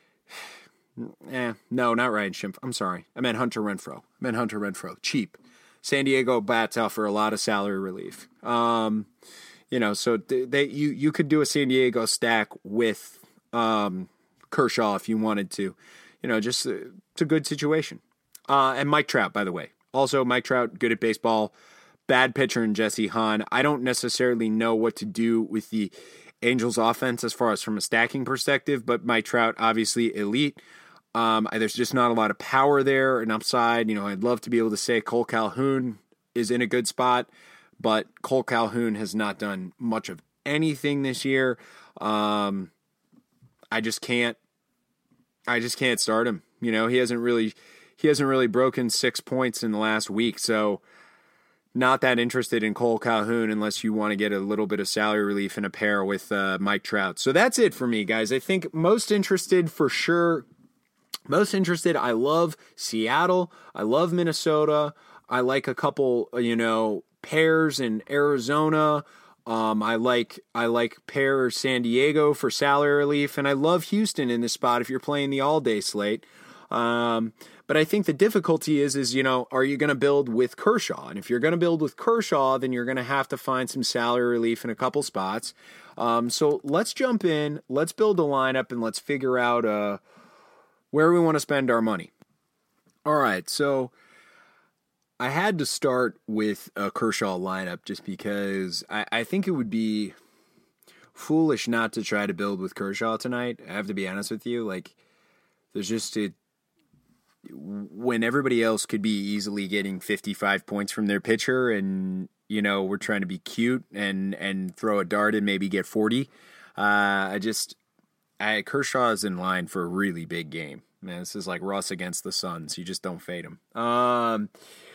eh, no, not Ryan Schimpf. I'm sorry. I meant Hunter Renfroe. I meant Hunter Renfroe. Cheap. San Diego bats out for a lot of salary relief. Um, you know, so they you you could do a San Diego stack with um, Kershaw if you wanted to. You know, just uh, it's a good situation. Uh, and Mike Trout, by the way. Also, Mike Trout, good at baseball. Bad pitcher in Jesse Hahn. I don't necessarily know what to do with the Angels offense as far as from a stacking perspective, but Mike Trout, obviously elite. Um, there's just not a lot of power there and upside. You know, I'd love to be able to say Cole Calhoun is in a good spot, but Cole Calhoun has not done much of anything this year. Um, I just can't. I just can't start him. You know, he hasn't really he hasn't really broken six points in the last week, so not that interested in Cole Calhoun unless you want to get a little bit of salary relief in a pair with uh, Mike Trout. So that's it for me, guys. I think most interested for sure. Most interested, I love Seattle. I love Minnesota. I like a couple, you know, pairs in Arizona. Um, I like I like pair San Diego for salary relief, and I love Houston in this spot if you're playing the all-day slate. Um, but I think the difficulty is, is you know, are you going to build with Kershaw? And if you're going to build with Kershaw, then you're going to have to find some salary relief in a couple spots. Um, so let's jump in, let's build a lineup, and let's figure out uh, where we want to spend our money. All right, so I had to start with a Kershaw lineup just because I, I think it would be foolish not to try to build with Kershaw tonight. I have to be honest with you. Like, there's just a, when everybody else could be easily getting fifty-five points from their pitcher, and you know we're trying to be cute and and throw a dart and maybe get forty. Uh, I just, I Kershaw is in line for a really big game. Man, this is like Russ against the Suns. You just don't fade him. Um.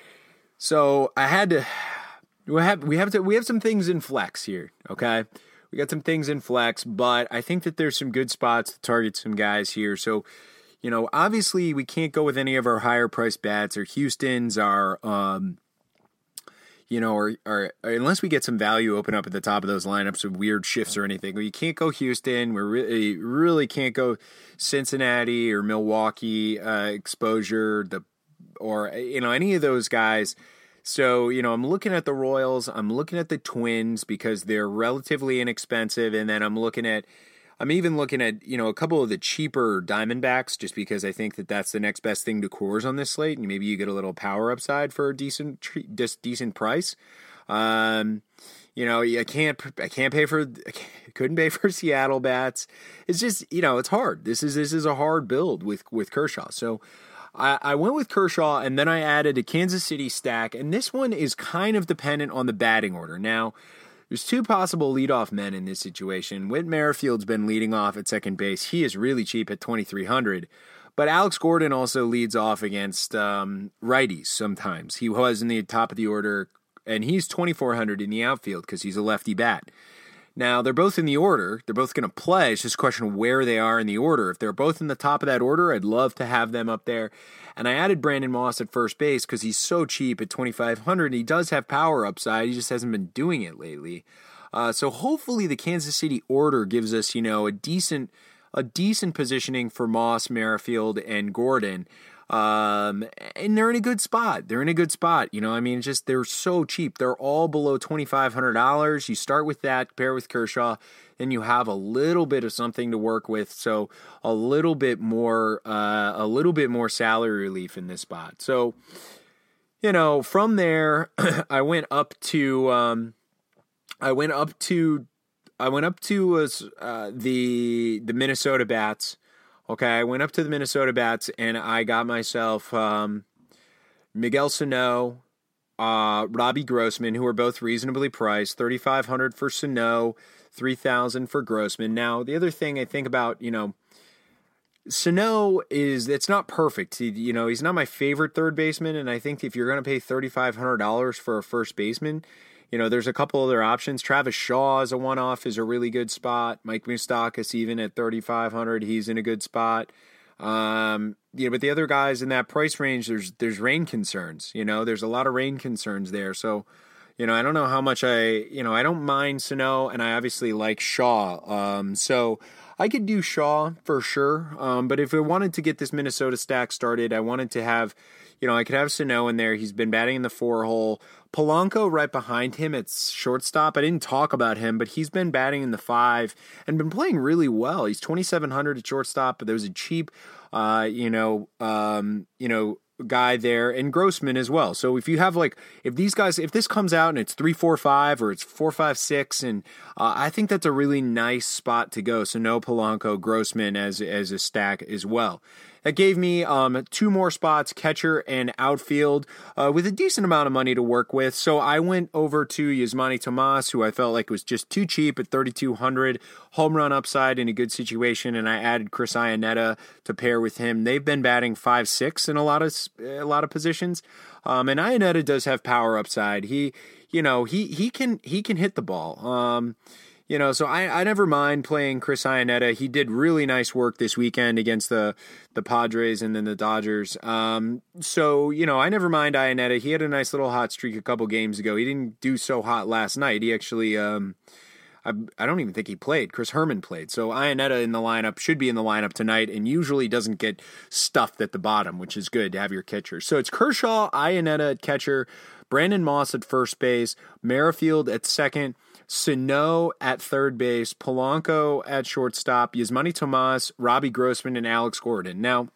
So I had to. We have we have to we have some things in flex here. Okay, we got some things in flex, but I think that there's some good spots to target some guys here. So, you know, obviously we can't go with any of our higher priced bats or Houston's, our um, you know, or, or or unless we get some value open up at the top of those lineups with weird shifts or anything. You can't go Houston. We really really can't go Cincinnati or Milwaukee uh, exposure. The or you know any of those guys. So, you know, I'm looking at the Royals, I'm looking at the Twins because they're relatively inexpensive, and then I'm looking at, I'm even looking at, you know, a couple of the cheaper Diamondbacks just because I think that that's the next best thing to Coors on this slate, and maybe you get a little power upside for a decent, just decent price. Um, you know, I can't, I can't pay for, I couldn't pay for Seattle bats. It's just, you know, it's hard. This is, this is a hard build with, with Kershaw. So, I, I went with Kershaw, and then I added a Kansas City stack, and this one is kind of dependent on the batting order. Now, there's two possible leadoff men in this situation. Whit Merrifield's been leading off at second base. He is really cheap at twenty-three hundred, but Alex Gordon also leads off against um, righties sometimes. He was in the top of the order, and he's twenty-four hundred in the outfield because he's a lefty bat. Now, they're both in the order. They're both going to play. It's just a question of where they are in the order. If they're both in the top of that order, I'd love to have them up there. And I added Brandon Moss at first base because he's so cheap at twenty-five hundred. He does have power upside. He just hasn't been doing it lately. Uh, so hopefully the Kansas City order gives us, you know, a decent, a decent positioning for Moss, Merrifield, and Gordon. Um, and they're in a good spot. They're in a good spot. You know, I mean, just they're so cheap. They're all below twenty-five hundred dollars. You start with that, pair with Kershaw, then you have a little bit of something to work with. So a little bit more, uh, a little bit more salary relief in this spot. So, you know, from there, I went up to, um, I went up to, I went up to uh, the the Minnesota Bats. Okay, I went up to the Minnesota Bats and I got myself um, Miguel Sano, uh, Robbie Grossman, who are both reasonably priced. thirty-five hundred dollars for Sano, three thousand dollars for Grossman. Now, the other thing I think about, you know, Sano is, it's not perfect. He, you know, he's not my favorite third baseman, and I think if you're going to pay thirty-five hundred dollars for a first baseman, you know, there's a couple other options. Travis Shaw as a one-off is a really good spot. Mike Moustakas, even at thirty-five hundred dollars, he's in a good spot. Um, you know, but the other guys in that price range, there's there's rain concerns. You know, there's a lot of rain concerns there. So, you know, I don't know how much I, you know, I don't mind Sano, and I obviously like Shaw. Um, so I could do Shaw for sure. Um, but if I wanted to get this Minnesota stack started, I wanted to have, you know, I could have Sano in there. He's been batting in the four hole. Polanco right behind him at shortstop. I didn't talk about him, but he's been batting in the five and been playing really well. He's twenty-seven hundred at shortstop, but there's a cheap, uh, you know, um, you know, guy there, and Grossman as well. So if you have like, if these guys, if this comes out and it's three, four, five, or it's four, five, six, and uh, I think that's a really nice spot to go. So no Polanco, Grossman as as a stack as well. That gave me um, two more spots, catcher and outfield, uh, with a decent amount of money to work with. So I went over to Yasmani Tomas, who I felt like was just too cheap at thirty-two hundred, home run upside in a good situation, and I added Chris Iannetta to pair with him. They've been batting five six in a lot of a lot of positions, um, and Iannetta does have power upside. He, you know, he he can he can hit the ball. Um, You know, so I, I never mind playing Chris Iannetta. He did really nice work this weekend against the, the Padres and then the Dodgers. Um, so, you know, I never mind Iannetta. He had a nice little hot streak a couple games ago. He didn't do so hot last night. He actually, um, I, I don't even think he played. Chris Herman played. So Iannetta in the lineup, should be in the lineup tonight, and usually doesn't get stuffed at the bottom, which is good to have your catcher. So it's Kershaw, Iannetta at catcher, Brandon Moss at first base, Merrifield at second, Sano at third base, Polanco at shortstop, Yasmani Tomas, Robbie Grossman, and Alex Gordon. Now,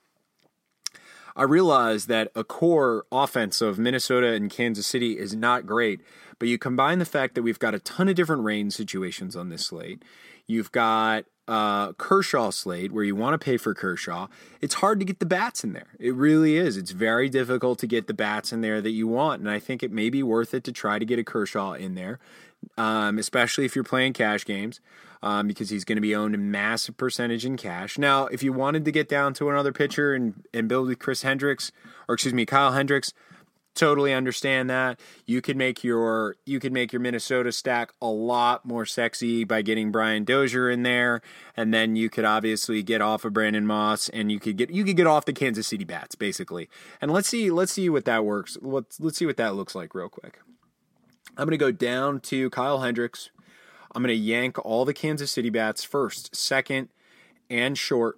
I realize that a core offense of Minnesota and Kansas City is not great, but you combine the fact that we've got a ton of different rain situations on this slate. You've got uh, Kershaw slate where you want to pay for Kershaw. It's hard to get the bats in there. It really is. It's very difficult to get the bats in there that you want, and I think it may be worth it to try to get a Kershaw in there. Um, especially if you're playing cash games, um, because he's going to be owned a massive percentage in cash. Now, if you wanted to get down to another pitcher and, and build with Chris Hendricks, or excuse me, Kyle Hendricks, totally understand that. You could make your you could make your Minnesota stack a lot more sexy by getting Brian Dozier in there, and then you could obviously get off of Brandon Moss, and you could get you could get off the Kansas City bats basically. And let's see let's see what that works. Let's let's see what that looks like real quick. I'm going to go down to Kyle Hendricks. I'm going to yank all the Kansas City bats first, second, and short.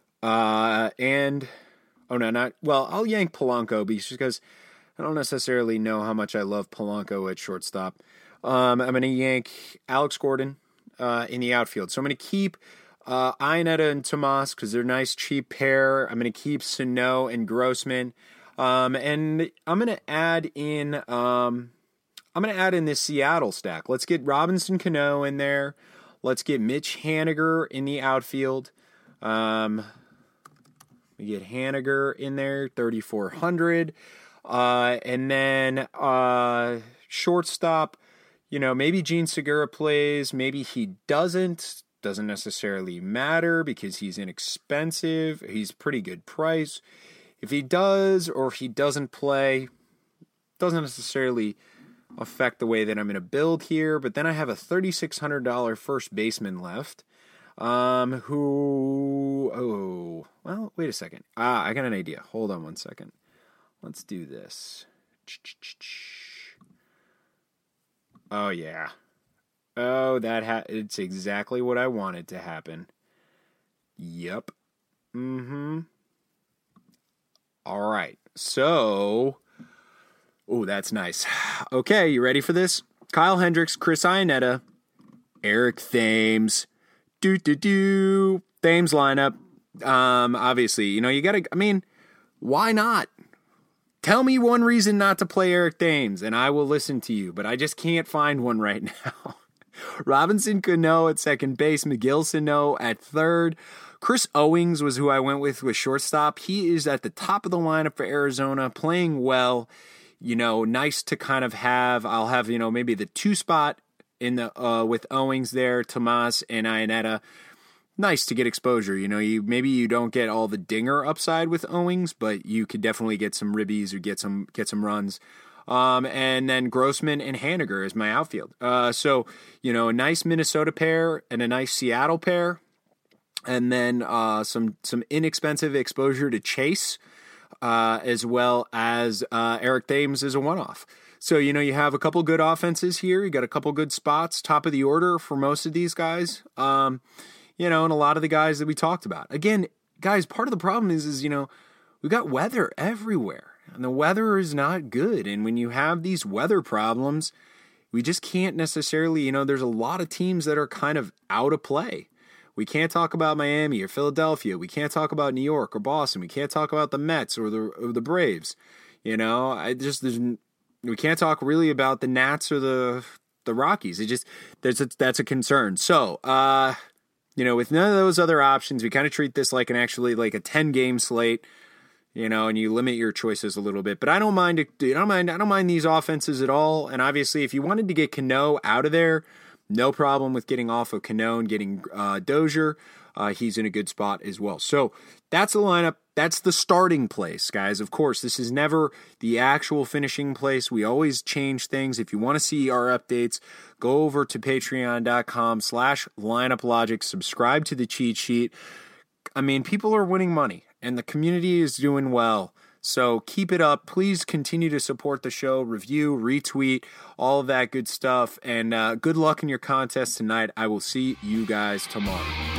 Uh, and, oh no, not, well, I'll yank Polanco because I don't necessarily know how much I love Polanco at shortstop. Um, I'm going to yank Alex Gordon uh, in the outfield. So I'm going to keep uh, Iannetta and Tomas because they're a nice, cheap pair. I'm going to keep Sano and Grossman. Um, and I'm going to add in... Um, I'm going to add in this Seattle stack. Let's get Robinson Cano in there. Let's get Mitch Haniger in the outfield. Um, we get Haniger in there, thirty-four hundred. Uh, and then uh, shortstop, you know, maybe Gene Segura plays. Maybe he doesn't. Doesn't necessarily matter because he's inexpensive. He's pretty good price. If he does or if he doesn't play, doesn't necessarily affect the way that I'm going to build here, but then I have a thirty-six hundred dollars first baseman left, um, who, oh, well, wait a second. Ah, I got an idea. Hold on one second. Let's do this. Oh, yeah. Oh, that ha- it's exactly what I wanted to happen. Yep. Mm-hmm. All right. So, oh, that's nice. Okay, you ready for this? Kyle Hendricks, Chris Iannetta, Eric Thames, do do do Thames lineup. Um, obviously, you know you gotta. I mean, why not? Tell me one reason not to play Eric Thames, and I will listen to you. But I just can't find one right now. Robinson Cano at second base, McGill Sano at third. Chris Owings was who I went with with shortstop. He is at the top of the lineup for Arizona, playing well. You know, nice to kind of have. I'll have you know maybe the two spot in the uh, with Owings there, Tomas and Iannetta. Nice to get exposure. You know, you maybe you don't get all the dinger upside with Owings, but you could definitely get some ribbies or get some get some runs. Um, and then Grossman and Haniger is my outfield. Uh, so you know, a nice Minnesota pair and a nice Seattle pair, and then uh, some some inexpensive exposure to Chase. Uh, as well as uh, Eric Thames is a one-off. So, you know, you have a couple good offenses here. You got a couple good spots, top of the order for most of these guys. Um, you know, and a lot of the guys that we talked about. Again, guys, part of the problem is, is, you know, we got weather everywhere. And the weather is not good. And when you have these weather problems, we just can't necessarily, you know, there's a lot of teams that are kind of out of play. We can't talk about Miami or Philadelphia. We can't talk about New York or Boston. We can't talk about the Mets or the or the Braves. You know, I just there's we can't talk really about the Nats or the the Rockies. It just there's a, that's a concern. So, uh, you know, with none of those other options, we kind of treat this like an actually like a ten game slate. You know, and you limit your choices a little bit. But I don't mind. I don't mind. I don't mind these offenses at all. And obviously, if you wanted to get Cano out of there. No problem with getting off of Cano and getting uh, Dozier. Uh, he's in a good spot as well. So that's the lineup. That's the starting place, guys. Of course, this is never the actual finishing place. We always change things. If you want to see our updates, go over to patreon.com slash lineup logic. Subscribe to the cheat sheet. I mean, people are winning money, and the community is doing well. So keep it up. Please continue to support the show, review, retweet, all of that good stuff. And uh, good luck in your contest tonight. I will see you guys tomorrow.